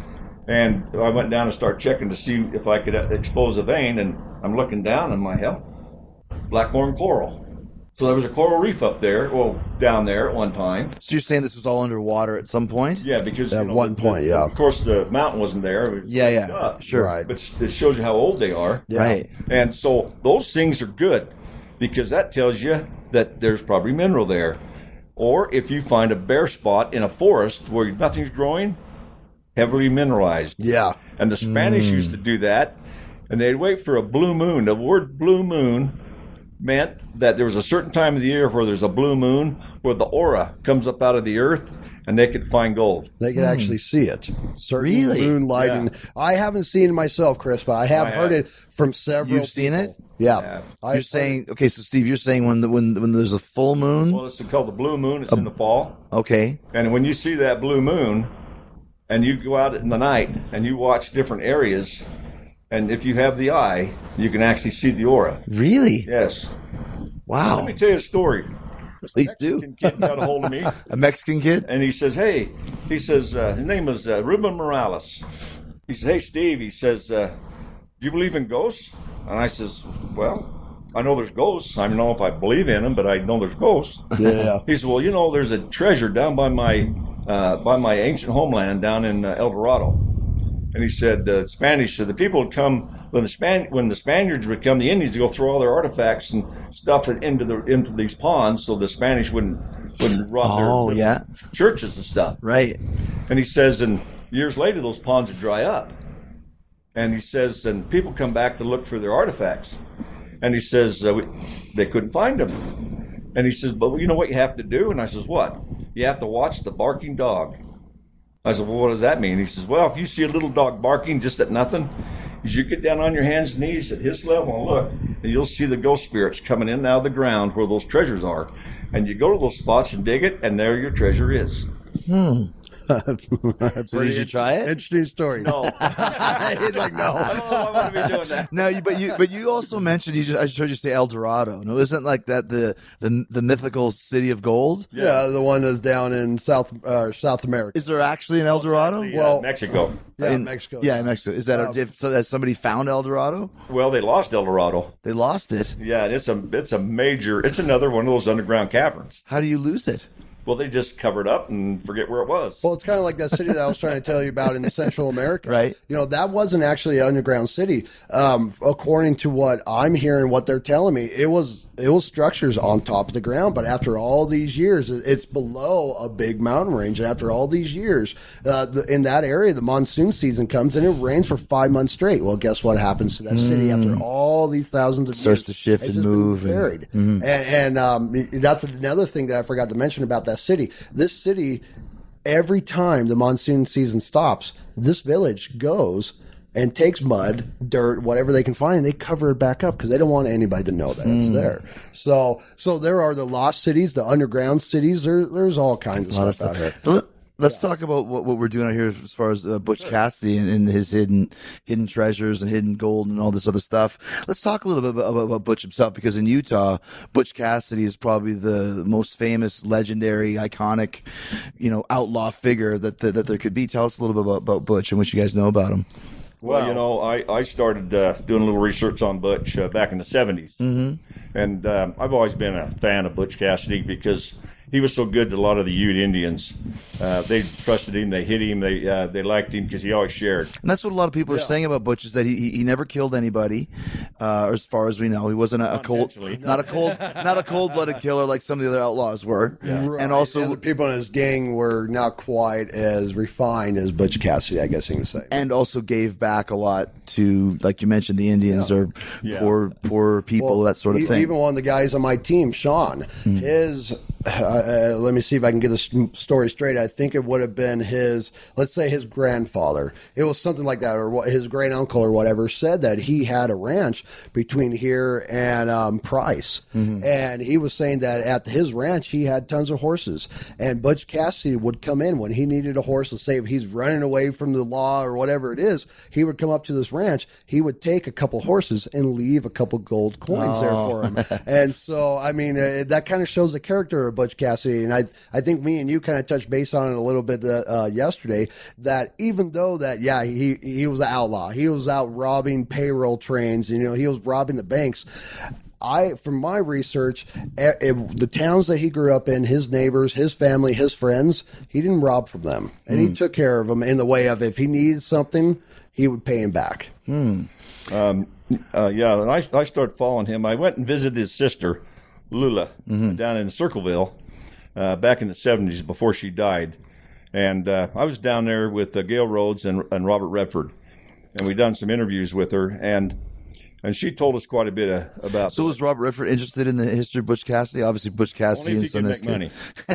and I went down and started checking to see if I could expose a vein, and I'm looking down and my blackhorn coral. So there was a coral reef up there, down there at one time. So you're saying this was all underwater at some point? Yeah, because at one point, of course the mountain wasn't there. Sure. Right. But it shows you how old they are. Yeah. Right. And so those things are good, because that tells you that there's probably mineral there. Or if you find a bare spot in a forest where nothing's growing, heavily mineralized. Yeah. And the Spanish used to do that, and they'd wait for a blue moon. The word blue moon meant that there was a certain time of the year where there's a blue moon, where the aura comes up out of the earth, and they could find gold. They could actually see it. Really? Moonlight. Yeah. And I haven't seen it myself, Chris, but I have heard it from several You've seen people. it? Yeah. You're saying, okay, so Steve, you're saying when there's a full moon? Well, it's called the blue moon. It's in the fall. Okay. And when you see that blue moon, and you go out in the night, and you watch different areas, and if you have the eye, you can actually see the aura. Really? Yes. Wow. Let me tell you a story. Please do. Mexican kid got a hold of me. A Mexican kid? And he says, his name was Ruben Morales. He says, hey, Steve, he says, do you believe in ghosts? And I says, well, I know there's ghosts. I don't know if I believe in them, but I know there's ghosts. Yeah. He says, well, there's a treasure down by my ancient homeland down in El Dorado. And he said the people would come when the Spaniards would come, the Indians would go throw all their artifacts and stuff it into these ponds so the Spanish wouldn't rob their churches and stuff. Right. And he says, and years later those ponds would dry up. And he says, and people come back to look for their artifacts. And he says they couldn't find them. And he says, but you know what you have to do? And I says, what? You have to watch the barking dog. I said, well, what does that mean? He says, well, if you see a little dog barking just at nothing, you get down on your hands and knees at his level and look, and you'll see the ghost spirits coming in and out of the ground where those treasures are. And you go to those spots and dig it, and there your treasure is. So did you try it? Interesting story. No. He's like, no. I don't know if I'm going to be doing that. No, but you also mentioned I just heard you say El Dorado. No, isn't like that the mythical city of gold? Yeah, the one that's down in South America. Is there actually an El Dorado? Well, Mexico. Yeah, in Mexico. Yeah, in Mexico. Is that has somebody found El Dorado? Well, they lost El Dorado. They lost it. Yeah, it's another one of those underground caverns. How do you lose it? Well, they just covered up and forget where it was. Well, it's kind of like that city that I was trying to tell you about in Central America. Right. You know, that wasn't actually an underground city. According to what I'm hearing, what they're telling me, it was structures on top of the ground. But after all these years, it's below a big mountain range. And after all these years, in that area, the monsoon season comes and it rains for 5 months straight. Well, guess what happens to that city after all these thousands of years? Starts to shift and move. Buried. And that's another thing that I forgot to mention about that city. This city, every time the monsoon season stops, this village goes and takes mud, dirt, whatever they can find, and they cover it back up because they don't want anybody to know that it's there. So there are the lost cities, the underground cities. There's all kinds of stuff out here. Let's talk about what we're doing out here as far as Butch Cassidy and his hidden treasures and hidden gold and all this other stuff. Let's talk a little bit about Butch himself, because in Utah, Butch Cassidy is probably the most famous, legendary, iconic, outlaw figure that there could be. Tell us a little bit about Butch and what you guys know about him. Well, I started doing a little research on Butch back in the 70s. Mm-hmm. And I've always been a fan of Butch Cassidy because he was so good to a lot of the Ute Indians. They trusted him. They hit him. They liked him because he always shared. And that's what a lot of people are saying about Butch, is that he never killed anybody, as far as we know. He wasn't not a cold-blooded killer like some of the other outlaws were. Yeah. Right. And also, the people in his gang were not quite as refined as Butch Cassidy, I guess you can say. And also gave back a lot to, like you mentioned, the Indians or poor people, that sort of thing. Even one of the guys on my team, Sean, his. Let me see if I can get the story straight. I think it would have been let's say his grandfather. It was something like that, or his great uncle or whatever said that he had a ranch between here and Price. Mm-hmm. And he was saying that at his ranch, he had tons of horses. And Butch Cassidy would come in when he needed a horse. Let's say if he's running away from the law or whatever it is, he would come up to this ranch. He would take a couple horses and leave a couple gold coins there for him. And so, I mean, that kind of shows the character of Butch Cassidy, and I think me and you kind of touched base on it a little bit yesterday, that even though that he was an outlaw, he was out robbing payroll trains, he was robbing the banks. From my research, the towns that he grew up in, his neighbors, his family, his friends, he didn't rob from them, and he took care of them in the way of, if he needed something, he would pay him back. And I started following him. I went and visited his sister, Lula, down in Circleville back in the 70s before she died. And I was down there with Gail Rhodes and Robert Redford, and we done some interviews with her, and she told us quite a bit about. So was Robert Redford interested in the history of Butch Cassidy? Obviously, Butch Cassidy and Son make money.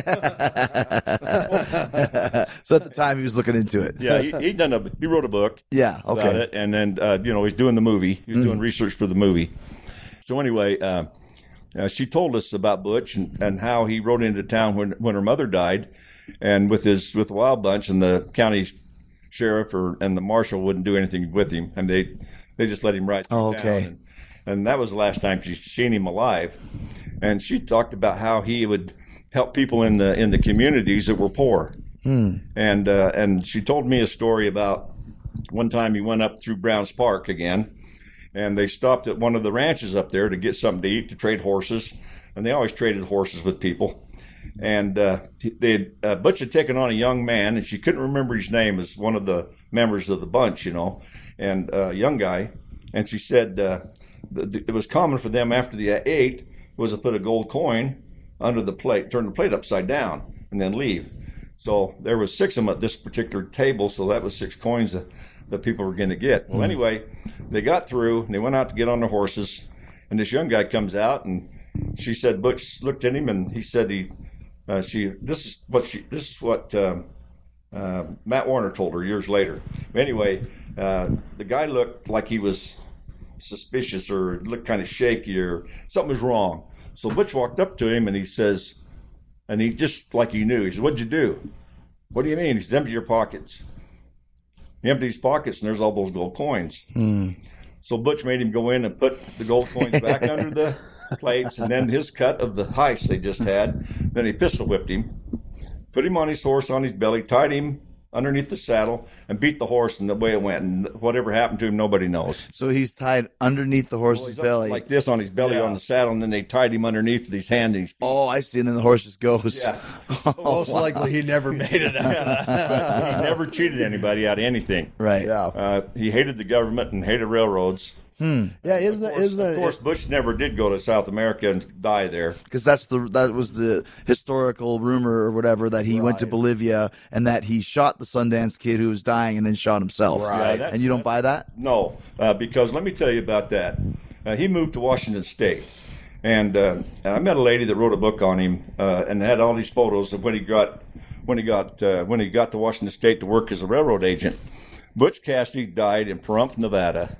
So at the time, he was looking into it. Yeah, he wrote a book. Yeah, okay. About it, and then he's doing the movie. He's doing research for the movie. So anyway, she told us about Butch and how he rode into town when her mother died, and with the Wild Bunch, and the county sheriff and the marshal wouldn't do anything with him, and they just let him ride through town. And that was the last time she'd seen him alive. And she talked about how he would help people in the communities that were poor. And she told me a story about one time he went up through Browns Park again, and they stopped at one of the ranches up there to get something to eat, to trade horses. And they always traded horses with people. And Butch had taken on a young man, and she couldn't remember his name as one of the members of the bunch, and a young guy. And she said it was common for them after they ate was to put a gold coin under the plate, turn the plate upside down, and then leave. So there was 6 of them at this particular table, so that was 6 coins that people were going to get. Well, anyway, they got through, and they went out to get on their horses, and this young guy comes out, and she said, Butch looked at him, and he said this is what Matt Warner told her years later. Anyway, the guy looked like he was suspicious or looked kind of shaky or something was wrong. So Butch walked up to him and he says, and he just like he knew, he said, "What'd you do?" "What do you mean?" He said, "Empty your pockets." He emptied his pockets and there's all those gold coins. So Butch made him go in and put the gold coins back under the plates, and then his cut of the heist they just had. Then he pistol whipped him, put him on his horse on his belly, tied him underneath the saddle, and beat the horse, and the way it went. And whatever happened to him, nobody knows. So he's tied underneath the horse's belly. Like this on his belly on the saddle, and then they tied him underneath with his hand and his feet. Oh, I see. And then the horse just goes. Yeah. Most likely he never made it out. He never cheated anybody out of anything. Right. Yeah. He hated the government and hated railroads. Yeah, Of course, Bush never did go to South America and die there. Because that was the historical rumor or whatever, that he went to Bolivia and that he shot the Sundance Kid who was dying and then shot himself. Right. And you don't buy that? No, because let me tell you about that. He moved to Washington State, and I met a lady that wrote a book on him and had all these photos of when he got to Washington State to work as a railroad agent. Butch Cassidy died in Pahrump, Nevada.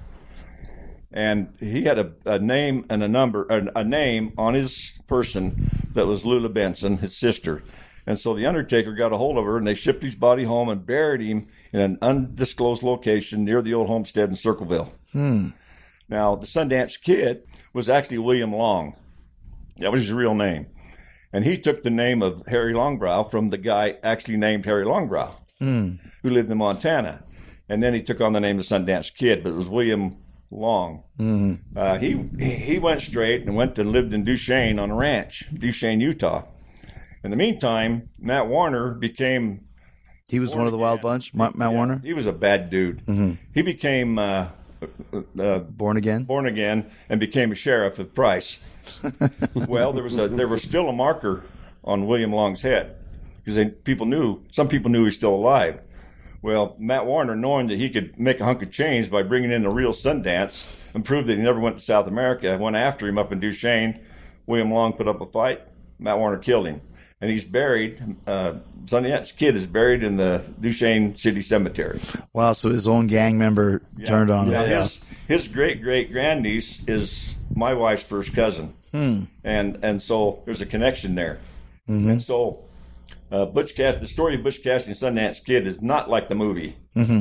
And he had a name and a name on his person that was Lula Benson, his sister. And so the undertaker got a hold of her, and they shipped his body home and buried him in an undisclosed location near the old homestead in Circleville. Now, the Sundance Kid was actually William Long. That was his real name. And he took the name of Harry Longbrow from the guy actually named Harry Longbrow, who lived in Montana. And then he took on the name of Sundance Kid, but it was William Long. He went straight and went and lived in Duchesne on a ranch, Duchesne, Utah. In the meantime, Matt Warner became... He was one of the Wild Bunch, Matt Warner? He was a bad dude. He became born again and became a sheriff of Price. Well, there was still a marker on William Long's head because some people knew he was still alive. Well, Matt Warner, knowing that he could make a hunk of change by bringing in a real Sundance and prove that he never went to South America, went after him up in Duchesne. William Long put up a fight. Matt Warner killed him. And he's buried, Sundance Kid is buried in the Duchesne City Cemetery. Wow, so his own gang member turned on him. His great-great-grandniece is my wife's first cousin. And so there's a connection there. And so... the story of Butch Cassidy and Sundance Kid is not like the movie.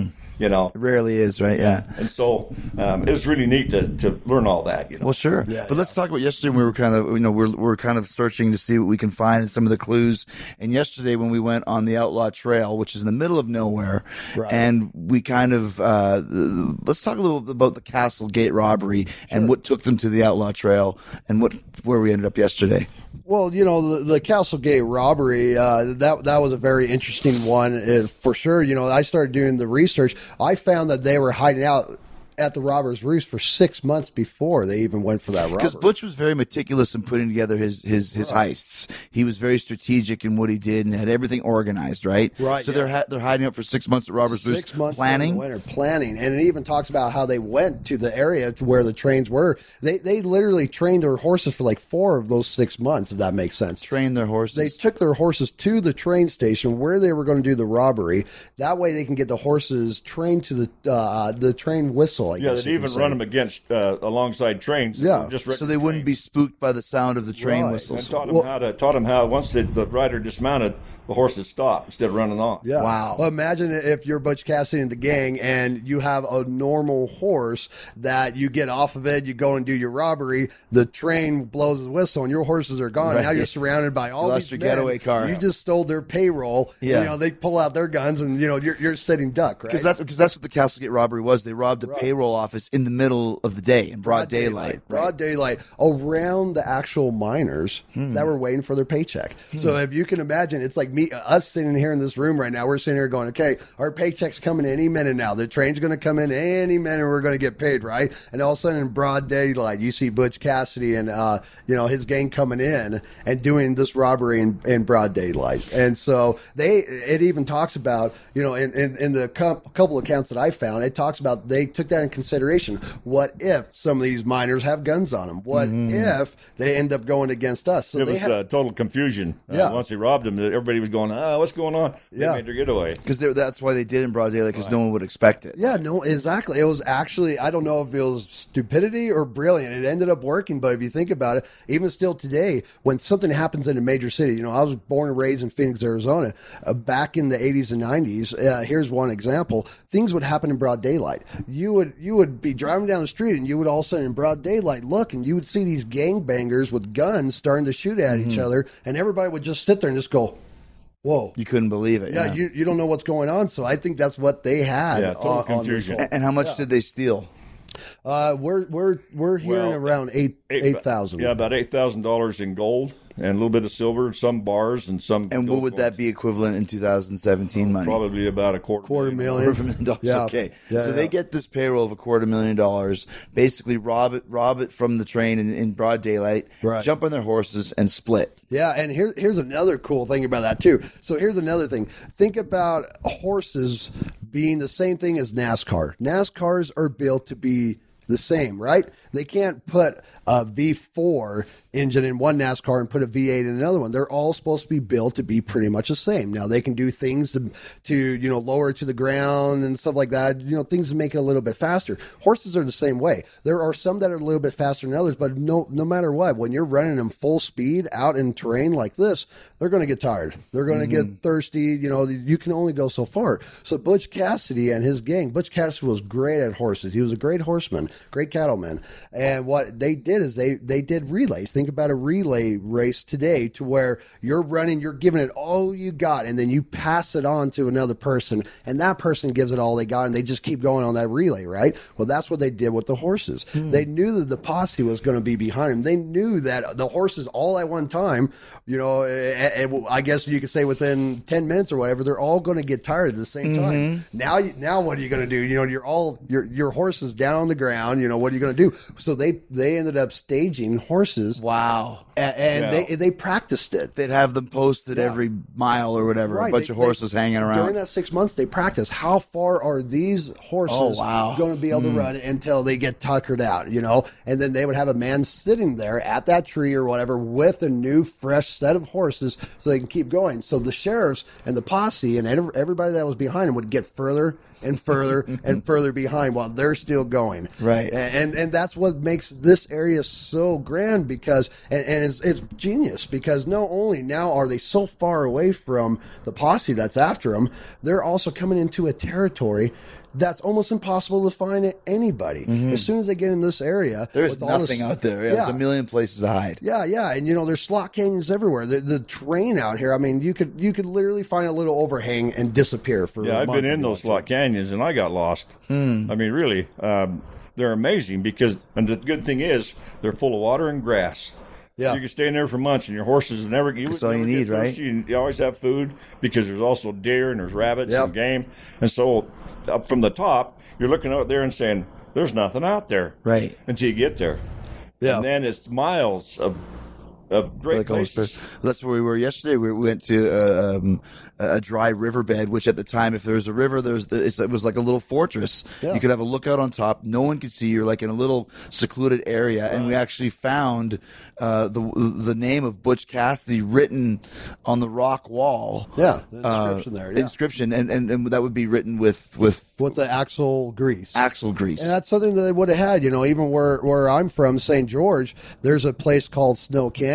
It rarely is, right? Yeah. And so it was really neat to learn all that. Well, sure. But let's talk about yesterday. We were kind of, we're kind of searching to see what we can find in some of the clues. And yesterday, when we went on the Outlaw Trail, which is in the middle of nowhere, and we kind of let's talk a little bit about the Castle Gate robbery and what took them to the Outlaw Trail and where we ended up yesterday. Well, the Castlegate robbery, that was a very interesting one for sure. I started doing the research. I found that they were hiding out at the Robbers Roost for 6 months before they even went for that robbery. Because Butch was very meticulous in putting together his heists. He was very strategic in what he did and had everything organized, right? Right. So they're hiding out for 6 months at Robbers Roost. 6 months planning. In the winter, planning, and it even talks about how they went to the area to where the trains were. They literally trained their horses for like 4 of those 6 months, if that makes sense. Trained their horses. They took their horses to the train station where they were going to do the robbery. That way, they can get the horses trained to the train whistle. They'd even run them against alongside trains. Yeah, so they wouldn't be spooked by the sound of the train whistles. And taught them how once the rider dismounted, the horses stopped instead of running off. Yeah. Wow. Well, imagine if you're Butch Cassidy and the gang, and you have a normal horse that you get off of it, you go and do your robbery. The train blows the whistle, and your horses are gone. Right. Now you're surrounded by all these your men. getaway car. You just stole their payroll. Yeah. They pull out their guns, and you're sitting duck, right? Because that's what the Castlegate robbery was. They robbed a payroll payroll office in the middle of the day, in broad daylight. Broad daylight, around the actual miners that were waiting for their paycheck. So if you can imagine, it's like us sitting here in this room right now. We're sitting here going, okay, our paycheck's coming any minute now. The train's going to come in any minute. We're going to get paid, right? And all of a sudden, in broad daylight, you see Butch Cassidy and his gang coming in and doing this robbery in broad daylight. And so it even talks about, in the couple of accounts that I found, it talks about they took that in consideration. What if some of these miners have guns on them? What if they end up going against us? So it was total confusion. Once they robbed them, everybody was going, what's going on? They made their getaway. Because that's why they did in broad daylight, because no one would expect it. Yeah, no, exactly. It was actually, I don't know if it was stupidity or brilliant. It ended up working, but if you think about it, even still today, when something happens in a major city, I was born and raised in Phoenix, Arizona. Back in the 80s and 90s, here's one example. Things would happen in broad daylight. You would be driving down the street, and you would all of a sudden in broad daylight look, and you would see these gangbangers with guns starting to shoot at each other, and everybody would just sit there and just go, whoa. You couldn't believe it. Yeah, you don't know what's going on. So I think that's what they had. Yeah, total confusion. And how much did they steal? We're hearing around $8,000. Yeah, about $8,000 in gold and a little bit of silver, some bars and some. And what would that be equivalent in 2017 money? Probably about $250,000. Yeah. Okay. So they get this payroll of $250,000, basically rob it from the train in broad daylight, jump on their horses and split. Yeah, and here's another cool thing about that too. So here's another thing. Think about horses being the same thing as NASCAR. NASCARs are built to be the same, right? They can't put a V4 engine in one NASCAR and put a V8 in another one. They're all supposed to be built to be pretty much the same. Now they can do things to lower it to the ground and stuff like that, things to make it a little bit faster. Horses are the same way. There are some that are a little bit faster than others, but no matter what, when you're running them full speed out in terrain like this, they're going to get tired. They're going to get thirsty. You can only go so far. So Butch Cassidy and his gang, Butch Cassidy was great at horses. He was a great horseman, great cattleman. And what they did is they did relays. Think about a relay race today, to where you're giving it all you got, and then you pass it on to another person, and that person gives it all they got, and they just keep going on that relay, right? Well, that's what they did with the horses. They knew that the posse was going to be behind them. They knew that the horses all at one time, I guess you could say within 10 minutes or whatever, they're all going to get tired at the same time. Now what are you going to do? Your horse is down on the ground. What are you going to do? So they ended up staging horses. Wow. And they practiced it. They'd have them posted every mile or whatever, a bunch of horses hanging around. During that 6 months, they practiced how far are these horses going to be able to run until they get tuckered out, And then they would have a man sitting there at that tree or whatever with a new, fresh set of horses so they can keep going. So the sheriffs and the posse and everybody that was behind them would get further and further and further behind while they're still going. Right. And that's what makes this area so grand, because it's genius, because not only now are they so far away from the posse that's after them, they're also coming into a territory that's almost impossible to find anybody. As soon as they get in this area, there's nothing out there. There's a million places to hide. Yeah, and there's slot canyons everywhere. The terrain out here, I mean, you could literally find a little overhang and disappear for. Yeah, I've been in those slot canyons and I got lost. I mean, really, they're amazing because, and the good thing is, they're full of water and grass. Yeah. You can stay in there for months, and your horses never. That's all you need, right? You always have food, because there's also deer and there's rabbits and game. And so, up from the top, you're looking out there and saying, "There's nothing out there," right? Until you get there. Yeah. And then it's miles of great places. That's where we were yesterday. We went to a dry riverbed, which at the time, if there was a river, it was like a little fortress. Yeah. You could have a lookout on top. No one could see you. You're like in a little secluded area. Right. And we actually found the name of Butch Cassidy written on the rock wall. Yeah, the inscription there. Yeah. Inscription, and that would be written with the axle grease. Axle grease. And that's something that they would have had. Even where I'm from, St. George, there's a place called Snow Canyon.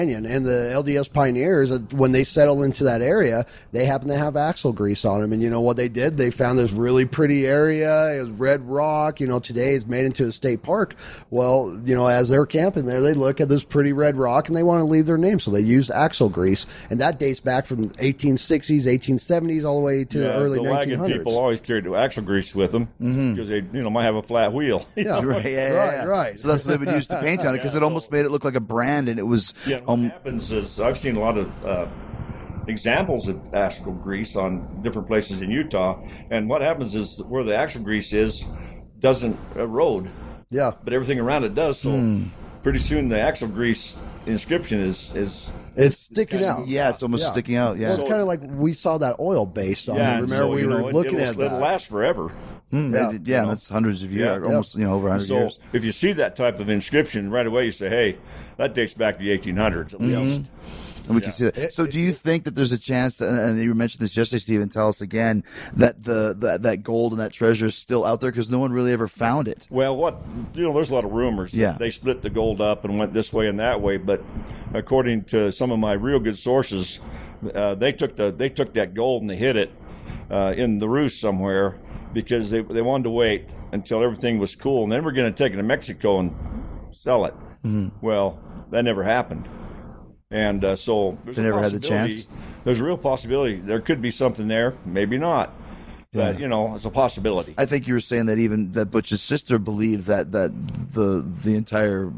Canyon. And the LDS pioneers, when they settled into that area, they happened to have axle grease on them. And you know what they did? They found this really pretty area. It was red rock. You know, today it's made into a state park. Well, you know, as they're camping there, they look at this pretty red rock and they want to leave their name. So they used axle grease. And that dates back from 1860s, 1870s, all the way to the early 1900s. The wagon people always carried the axle grease with them because they, you know, might have a flat wheel. Yeah, right. So that's what they would use to paint on it because it almost made it look like a brand, and it was. Yeah, what happens is I've seen a lot of examples of axle grease on different places in Utah, and what happens is where the axle grease is doesn't erode. Yeah, but everything around it does. So pretty soon the axle grease inscription is it's sticking out. Yeah, it's almost sticking out. Yeah, well, it's kind of like we saw that oil based on. Yeah, remember we were looking at that. It'll last forever. That's hundreds of years, almost over 100 years. So if you see that type of inscription right away, you say, "Hey, that dates back to the 1800s at least." And we can see that. So, do you think that there's a chance? And you mentioned this yesterday, Stephen. Tell us again that that gold and that treasure is still out there because no one really ever found it. Well, there's a lot of rumors. Yeah. They split the gold up and went this way and that way. But according to some of my real good sources, they took that gold and they hid it in the roost somewhere because they wanted to wait until everything was cool, and then we're going to take it to Mexico and sell it. Well, that never happened. And so they never had the chance. There's a real possibility there could be something there, maybe not. But it's a possibility. I think you were saying that even that Butch's sister believed that the entire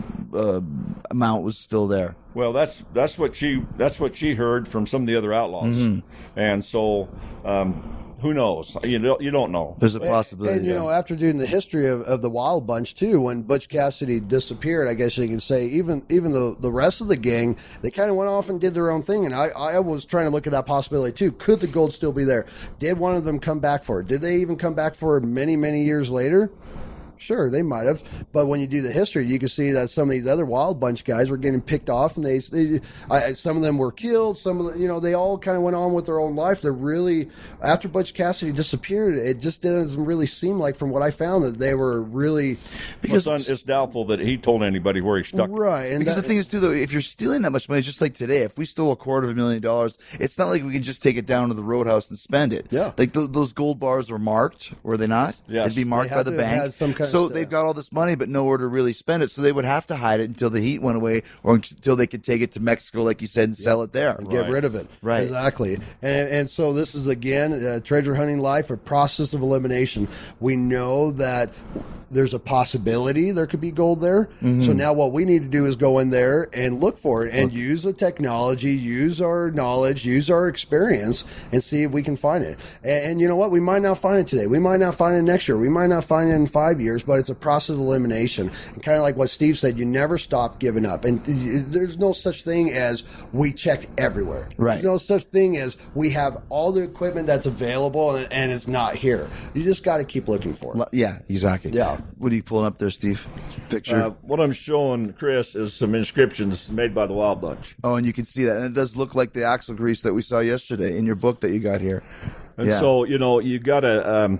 amount was still there. Well, that's what she heard from some of the other outlaws, and so. Who knows? You don't know. There's a possibility. And you know, after doing the history of the Wild Bunch too, when Butch Cassidy disappeared, I guess you can say even the rest of the gang, they kind of went off and did their own thing. And I was trying to look at that possibility too. Could the gold still be there? Did one of them come back for it? Did they even come back for it many, many years later? Sure, they might have, but when you do the history, you can see that some of these other Wild Bunch guys were getting picked off, and some of them were killed. Some of them, they all kind of went on with their own life. They're really, after Butch Cassidy disappeared, it just doesn't really seem like, from what I found, that they were really. Because it's doubtful that he told anybody where he stuck. Right, and because the thing is too, though, if you're stealing that much money, just like today, if we stole $250,000, it's not like we can just take it down to the roadhouse and spend it. Yeah, like those gold bars were marked, were they not? Yes. They'd be marked by the bank. So they've got all this money, but nowhere to really spend it. So they would have to hide it until the heat went away, or until they could take it to Mexico, like you said, and sell it there and get rid of it. Right, exactly. And so this is again treasure hunting life, a process of elimination. We know that there's a possibility there could be gold there. So now what we need to do is go in there and look for it and use the technology, use our knowledge, use our experience, and see if we can find it. And you know what? We might not find it today. We might not find it next year. We might not find it in 5 years, but it's a process of elimination. And kind of like what Steve said, you never stop giving up. And there's no such thing as we checked everywhere. Right. There's no such thing as we have all the equipment that's available and it's not here. You just got to keep looking for it. Yeah, exactly. Yeah. What are you pulling up there, Steve? Picture. What I'm showing Chris is some inscriptions made by the Wild Bunch. Oh, and you can see that. And it does look like the axle grease that we saw yesterday in your book that you got here. And so, you got to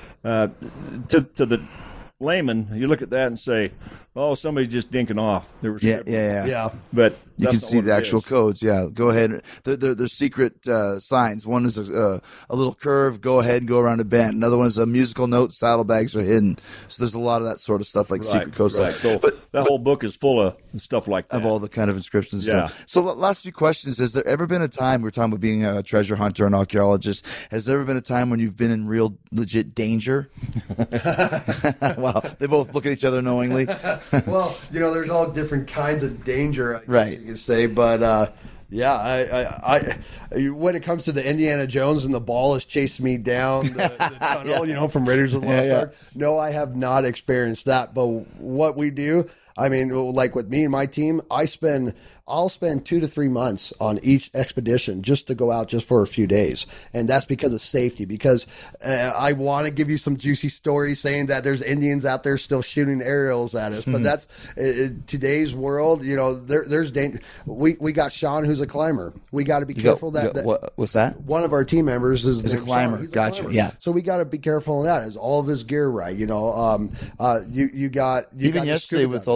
the layman, you look at that and say, "Oh, somebody's just dinking off." There was yeah. But you can see the actual codes. Yeah, go ahead. They're secret signs. One is a little curve. Go ahead and go around a bend. Another one is a musical note. Saddlebags are hidden. So there's a lot of that sort of stuff, like secret codes. Right. So that whole book is full of stuff like that. Of all the kind of inscriptions. And stuff. So last few questions. Has there ever been a time, we're talking about being a treasure hunter and archaeologist, has there ever been a time when you've been in real legit danger? Wow. They both look at each other knowingly. Well, there's all different kinds of danger, I guess right. you could say, but I when it comes to the Indiana Jones and the ball is chasing me down the tunnel, from Raiders of the Lost Ark. No, I have not experienced that. But what we do, I mean, like with me and my team, I'll spend 2 to 3 months on each expedition just to go out just for a few days. And that's because of safety, because I want to give you some juicy stories saying that there's Indians out there still shooting aerials at us. But that's today's world. There's danger. We got Sean, who's a climber. We got to be careful what's that? One of our team members is a climber. Gotcha. Yeah. So we got to be careful of that. Is all of his gear right? You got even yesterday with all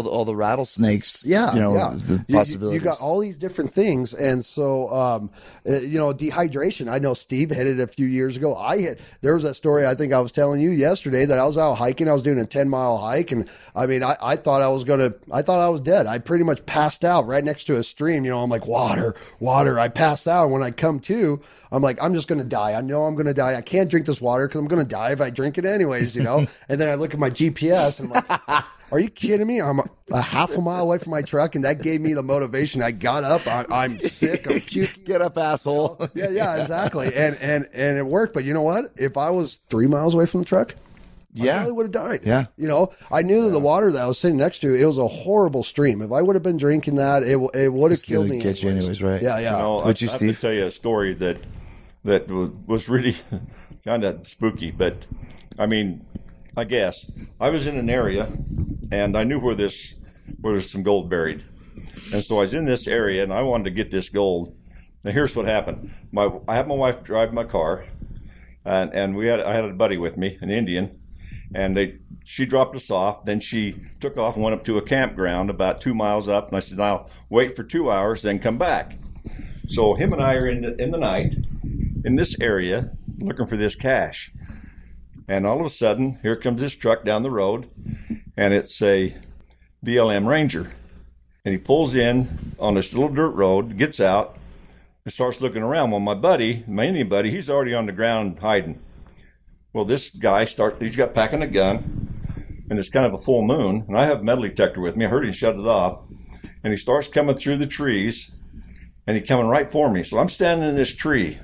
all the rattlesnakes. Yeah, the possibilities. You got all these different things, and so dehydration. I know Steve hit it a few years ago. There was that story I think I was telling you yesterday that I was out hiking. I was doing a 10-mile hike, and I mean, I thought I was dead. I pretty much passed out right next to a stream. I'm like, water. I passed out, and when I come to, I'm like, I'm just going to die. I know I'm going to die. I can't drink this water because I'm going to die if I drink it anyways, And then I look at my GPS and I'm like, are you kidding me? I'm a half a mile away from my truck, and that gave me the motivation. I got up. I'm sick. I'm puking. Get up, asshole. Yeah, exactly. And it worked. But you know what? If I was 3 miles away from the truck, I probably would have died. Yeah. I knew that the water that I was sitting next to, it was a horrible stream. If I would have been drinking that, it would have killed me. Get you anyways, right? Yeah. I have to tell you a story that was really kind of spooky, but I mean, I guess I was in an area and I knew where there's some gold buried, and so I was in this area and I wanted to get this gold. Now here's what happened: I had my wife drive my car, and I had a buddy with me, an Indian, and she dropped us off. Then she took off and went up to a campground about 2 miles up, and I said, "I'll wait for 2 hours, then come back." So him and I are in the night in this area looking for this cache. And all of a sudden, here comes this truck down the road, and it's a BLM Ranger. And he pulls in on this little dirt road, gets out, and starts looking around. Well, my Indian buddy, he's already on the ground hiding. Well, this guy he's got packing a gun, and it's kind of a full moon, and I have a metal detector with me. I heard him shut it off, and he starts coming through the trees, and he's coming right for me. So I'm standing in this tree,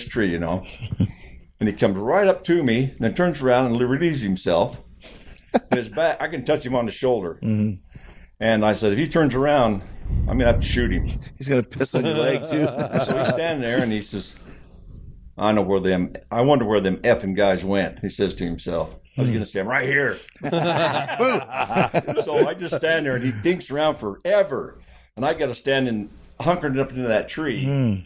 and he comes right up to me, and then turns around and relieves himself. And his back, I can touch him on the shoulder. Mm-hmm. And I said, if he turns around, I'm going to have to shoot him. He's going to piss on your leg, too. So he's standing there, and he says, I wonder where them effing guys went, he says to himself. I was going to say, I'm right here. So I just stand there, and he dinks around forever. And I got to stand hunkered up into that tree.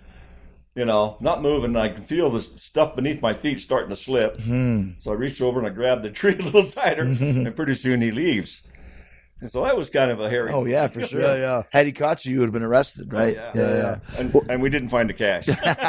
Not moving. I can feel the stuff beneath my feet starting to slip. So I reached over and I grabbed the tree a little tighter, and pretty soon he leaves. And so that was kind of a hairy. Oh, yeah, for sure. Yeah. Had he caught you, you would have been arrested, right? Oh, yeah. And we didn't find the cache.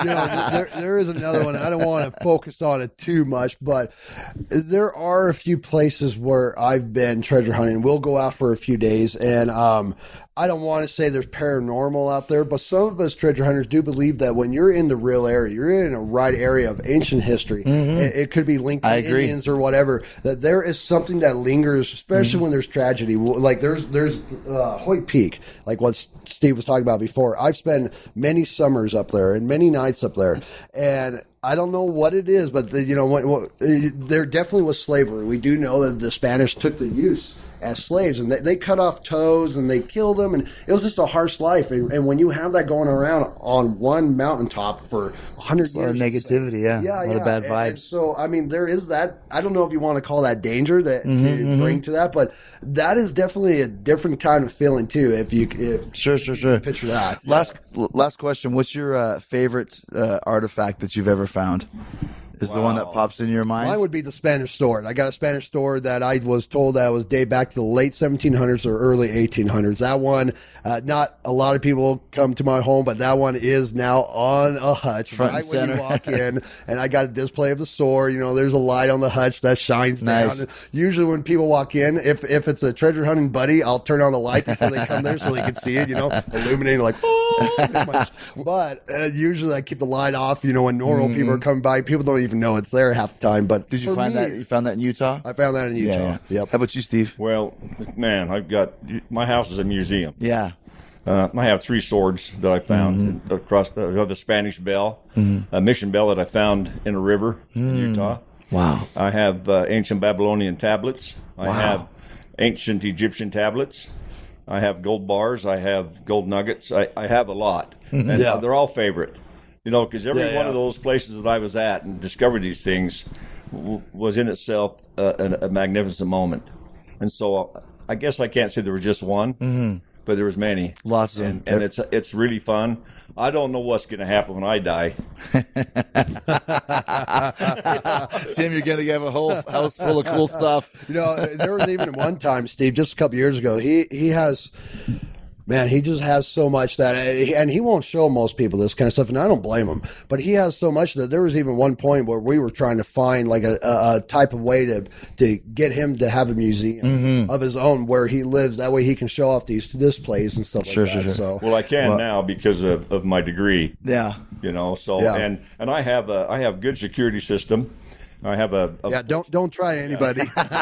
There is another one. I don't want to focus on it too much, but there are a few places where I've been treasure hunting. We'll go out for a few days, and I don't want to say there's paranormal out there, but some of us treasure hunters do believe that when you're in the real area, you're in a right area of ancient history. It could be linked to Indians or whatever, that there is something that lingers, especially when there's tragedy. Like there's Hoyt Peak, like what Steve was talking about before. I've spent many summers up there and many nights up there, and I don't know what it is, but there definitely was slavery. We do know that the Spanish took the use as slaves, and they cut off toes and they killed them, and it was just a harsh life. And when you have that going around on one mountaintop for 100 years, a lot of negativity, a lot of bad vibes. And so, I mean, there is that. I don't know if you want to call that danger that to bring to that, but that is definitely a different kind of feeling too. If sure, picture that. Last question: what's your favorite artifact that you've ever found? Is the one that pops in your mind? Mine would be the Spanish sword. I got a Spanish sword that I was told that was date back to the late 1700s or early 1800s. That one, not a lot of people come to my home, but that one is now on a hutch front and center. When you walk in. And I got a display of the sword. There's a light on the hutch that shines down. Usually when people walk in, if it's a treasure hunting buddy, I'll turn on the light before they come there so they can see it, illuminating like, oh. But usually I keep the light off, when normal people are coming by. People don't even know it's there half the time. But did you find that? You found that in Utah? I found that in Utah. Yeah. Yep. How about you, Steve? Well, man, my house is a museum. Yeah. I have 3 swords that I found across the Spanish bell, a mission bell that I found in a river in Utah. Wow. I have ancient Babylonian tablets. I have ancient Egyptian tablets. I have gold bars. I have gold nuggets. I have a lot. And they're all favorite. Because every one of those places that I was at and discovered these things was in itself a magnificent moment. And so I guess I can't say there was just one, but there was many. Lots of them. And it's really fun. I don't know what's going to happen when I die. Tim, you're going to have a whole house full of cool stuff. There was even one time, Steve, just a couple years ago, he has... Man, he just has so much and he won't show most people this kind of stuff, and I don't blame him. But he has so much that there was even one point where we were trying to find like a type of way to get him to have a museum of his own where he lives. That way he can show off these displays and stuff like that. Sure. So, well, I can now because of my degree. Yeah. And I have good security system. I have don't try anybody.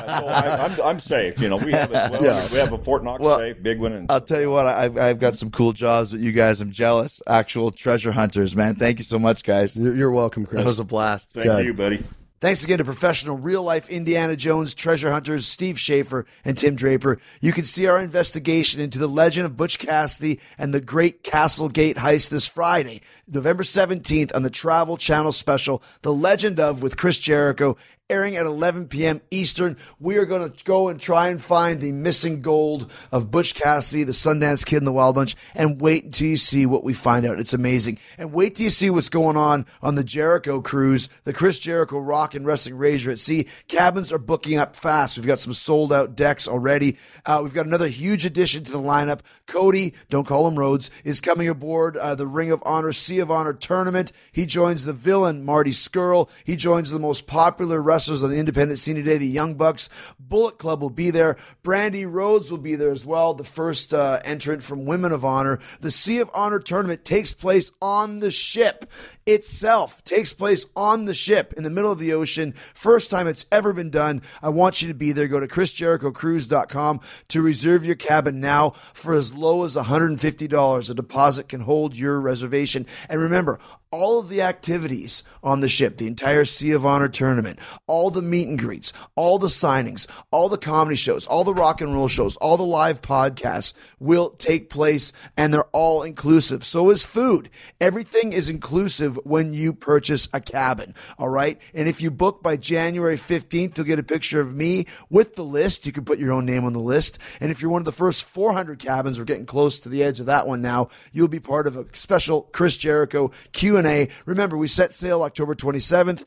So I'm safe. We have we have a Fort Knox safe, big one. And I'll tell you what, I've got some cool jobs with you guys. I'm jealous. Actual treasure hunters, man. Thank you so much, guys. You're welcome, Chris. That was a blast. Thank you, buddy. Thanks again to professional real-life Indiana Jones treasure hunters Steve Schaefer and Tim Draper. You can see our investigation into the legend of Butch Cassidy and the Great Castle Gate heist this Friday, November 17th on the Travel Channel special, The Legend of, with Chris Jericho, airing at 11 p.m. Eastern. We are going to go and try and find the missing gold of Butch Cassidy, the Sundance Kid and the Wild Bunch, and wait until you see what we find out. It's amazing. And wait till you see what's going on the Jericho cruise, the Chris Jericho Rock and Wrestling Rager at Sea. Cabins are booking up fast. We've got some sold-out decks already. We've got another huge addition to the lineup. Cody, don't call him Rhodes, is coming aboard the Ring of Honor, Sea of Honor tournament. He joins the villain, Marty Scurll. He joins the most popular wrestlers on the independent scene today, the Young Bucks. Bullet Club will be there. Brandy Rhodes will be there as well, the first entrant from Women of Honor. The Sea of Honor tournament takes place on the ship itself, takes place on the ship in the middle of the ocean. First time it's ever been done. I want you to be there. Go to ChrisJerichoCruise.com to reserve your cabin now for as low as $150. A deposit can hold your reservation. And remember, all of the activities on the ship, the entire Sea of Honor tournament, all the meet and greets, all the signings, all the comedy shows, all the rock and roll shows, all the live podcasts will take place, and they're all inclusive. So is food. Everything is inclusive when you purchase a cabin, all right? And if you book by January 15th, you'll get a picture of me with the list. You can put your own name on the list. And if you're one of the first 400 cabins, we're getting close to the edge of that one now, you'll be part of a special Chris Jericho Q&A. Remember, we set sail October 27th,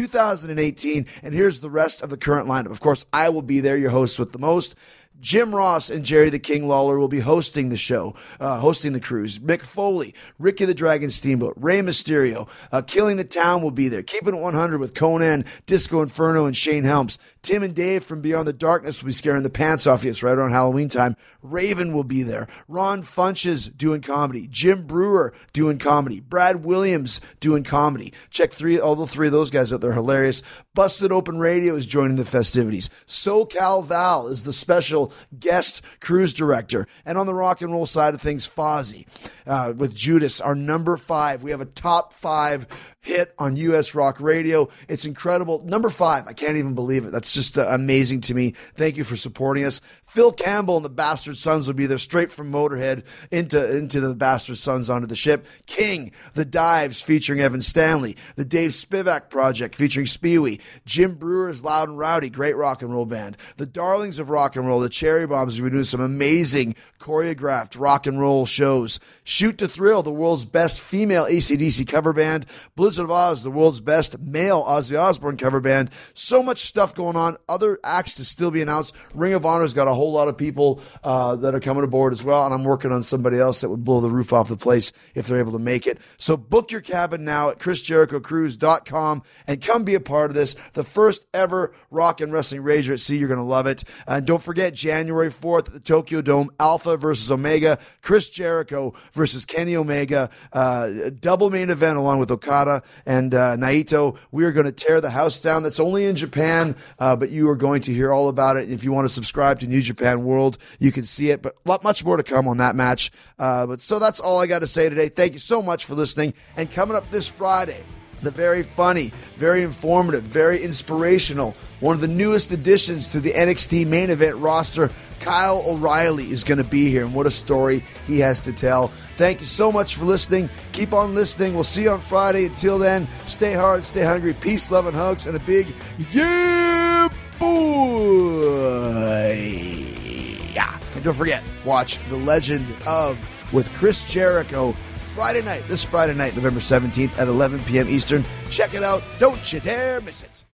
2018, and here's the rest of the current lineup. Of course, I will be there, your host with the most. Jim Ross and Jerry the King Lawler will be hosting the show, hosting the cruise. Mick Foley, Ricky the Dragon Steamboat, Rey Mysterio, Killing the Town will be there. Keeping It 100 with Conan, Disco Inferno, and Shane Helms. Tim and Dave from Beyond the Darkness will be scaring the pants off you. It's right around Halloween time. Raven will be there. Ron Funches doing comedy. Jim Brewer doing comedy. Brad Williams doing comedy. Check all the three of those guys out. They're hilarious. Busted Open Radio is joining the festivities. SoCal Val is the special guest cruise director. And on the rock and roll side of things, Fozzy with Judas, our number 5. We have a top 5 hit on U.S. Rock Radio. It's incredible. Number 5. I can't even believe it. That's just amazing to me. Thank you for supporting us. Phil Campbell and the Bastard Sons will be there straight from Motorhead into the Bastard Sons onto the ship. King, The Dives featuring Evan Stanley. The Dave Spivak Project featuring Speewee. Jim Brewer's Loud and Rowdy, great rock and roll band. The Darlings of Rock and Roll, the Cherry Bombs, will be doing some amazing choreographed rock and roll shows. Shoot to Thrill, the world's best female AC/DC cover band. Blizzard of Oz, the world's best male Ozzy Osbourne cover band. So much stuff going on. Other acts to still be announced. Ring of Honor's got a whole lot of people that are coming aboard as well, and I'm working on somebody else that would blow the roof off the place if they're able to make it. So book your cabin now at ChrisJerichoCruise.com and come be a part of this. The first ever Rock and Wrestling Rager at Sea. You're going to love it. And don't forget, January 4th at the Tokyo Dome, Alpha versus Omega, Chris Jericho versus Kenny Omega, double main event along with Okada and Naito. We are going to tear the house down. That's only in Japan, but you are going to hear all about it. If you want to subscribe to New Japan World, you can see it, but much more to come on that match. So that's all I got to say today. Thank you so much for listening. And coming up this Friday, the very funny, very informative, very inspirational, one of the newest additions to the NXT main event roster, Kyle O'Reilly, is going to be here, and what a story he has to tell. Thank you so much for listening. Keep on listening. We'll see you on Friday. Until then, stay hard, stay hungry. Peace, love, and hugs, and a big yeah, boy. Yeah. don't forget, watch The Legend of with Chris Jericho this Friday night, November 17th at 11 p.m. Eastern. Check it out. Don't you dare miss it.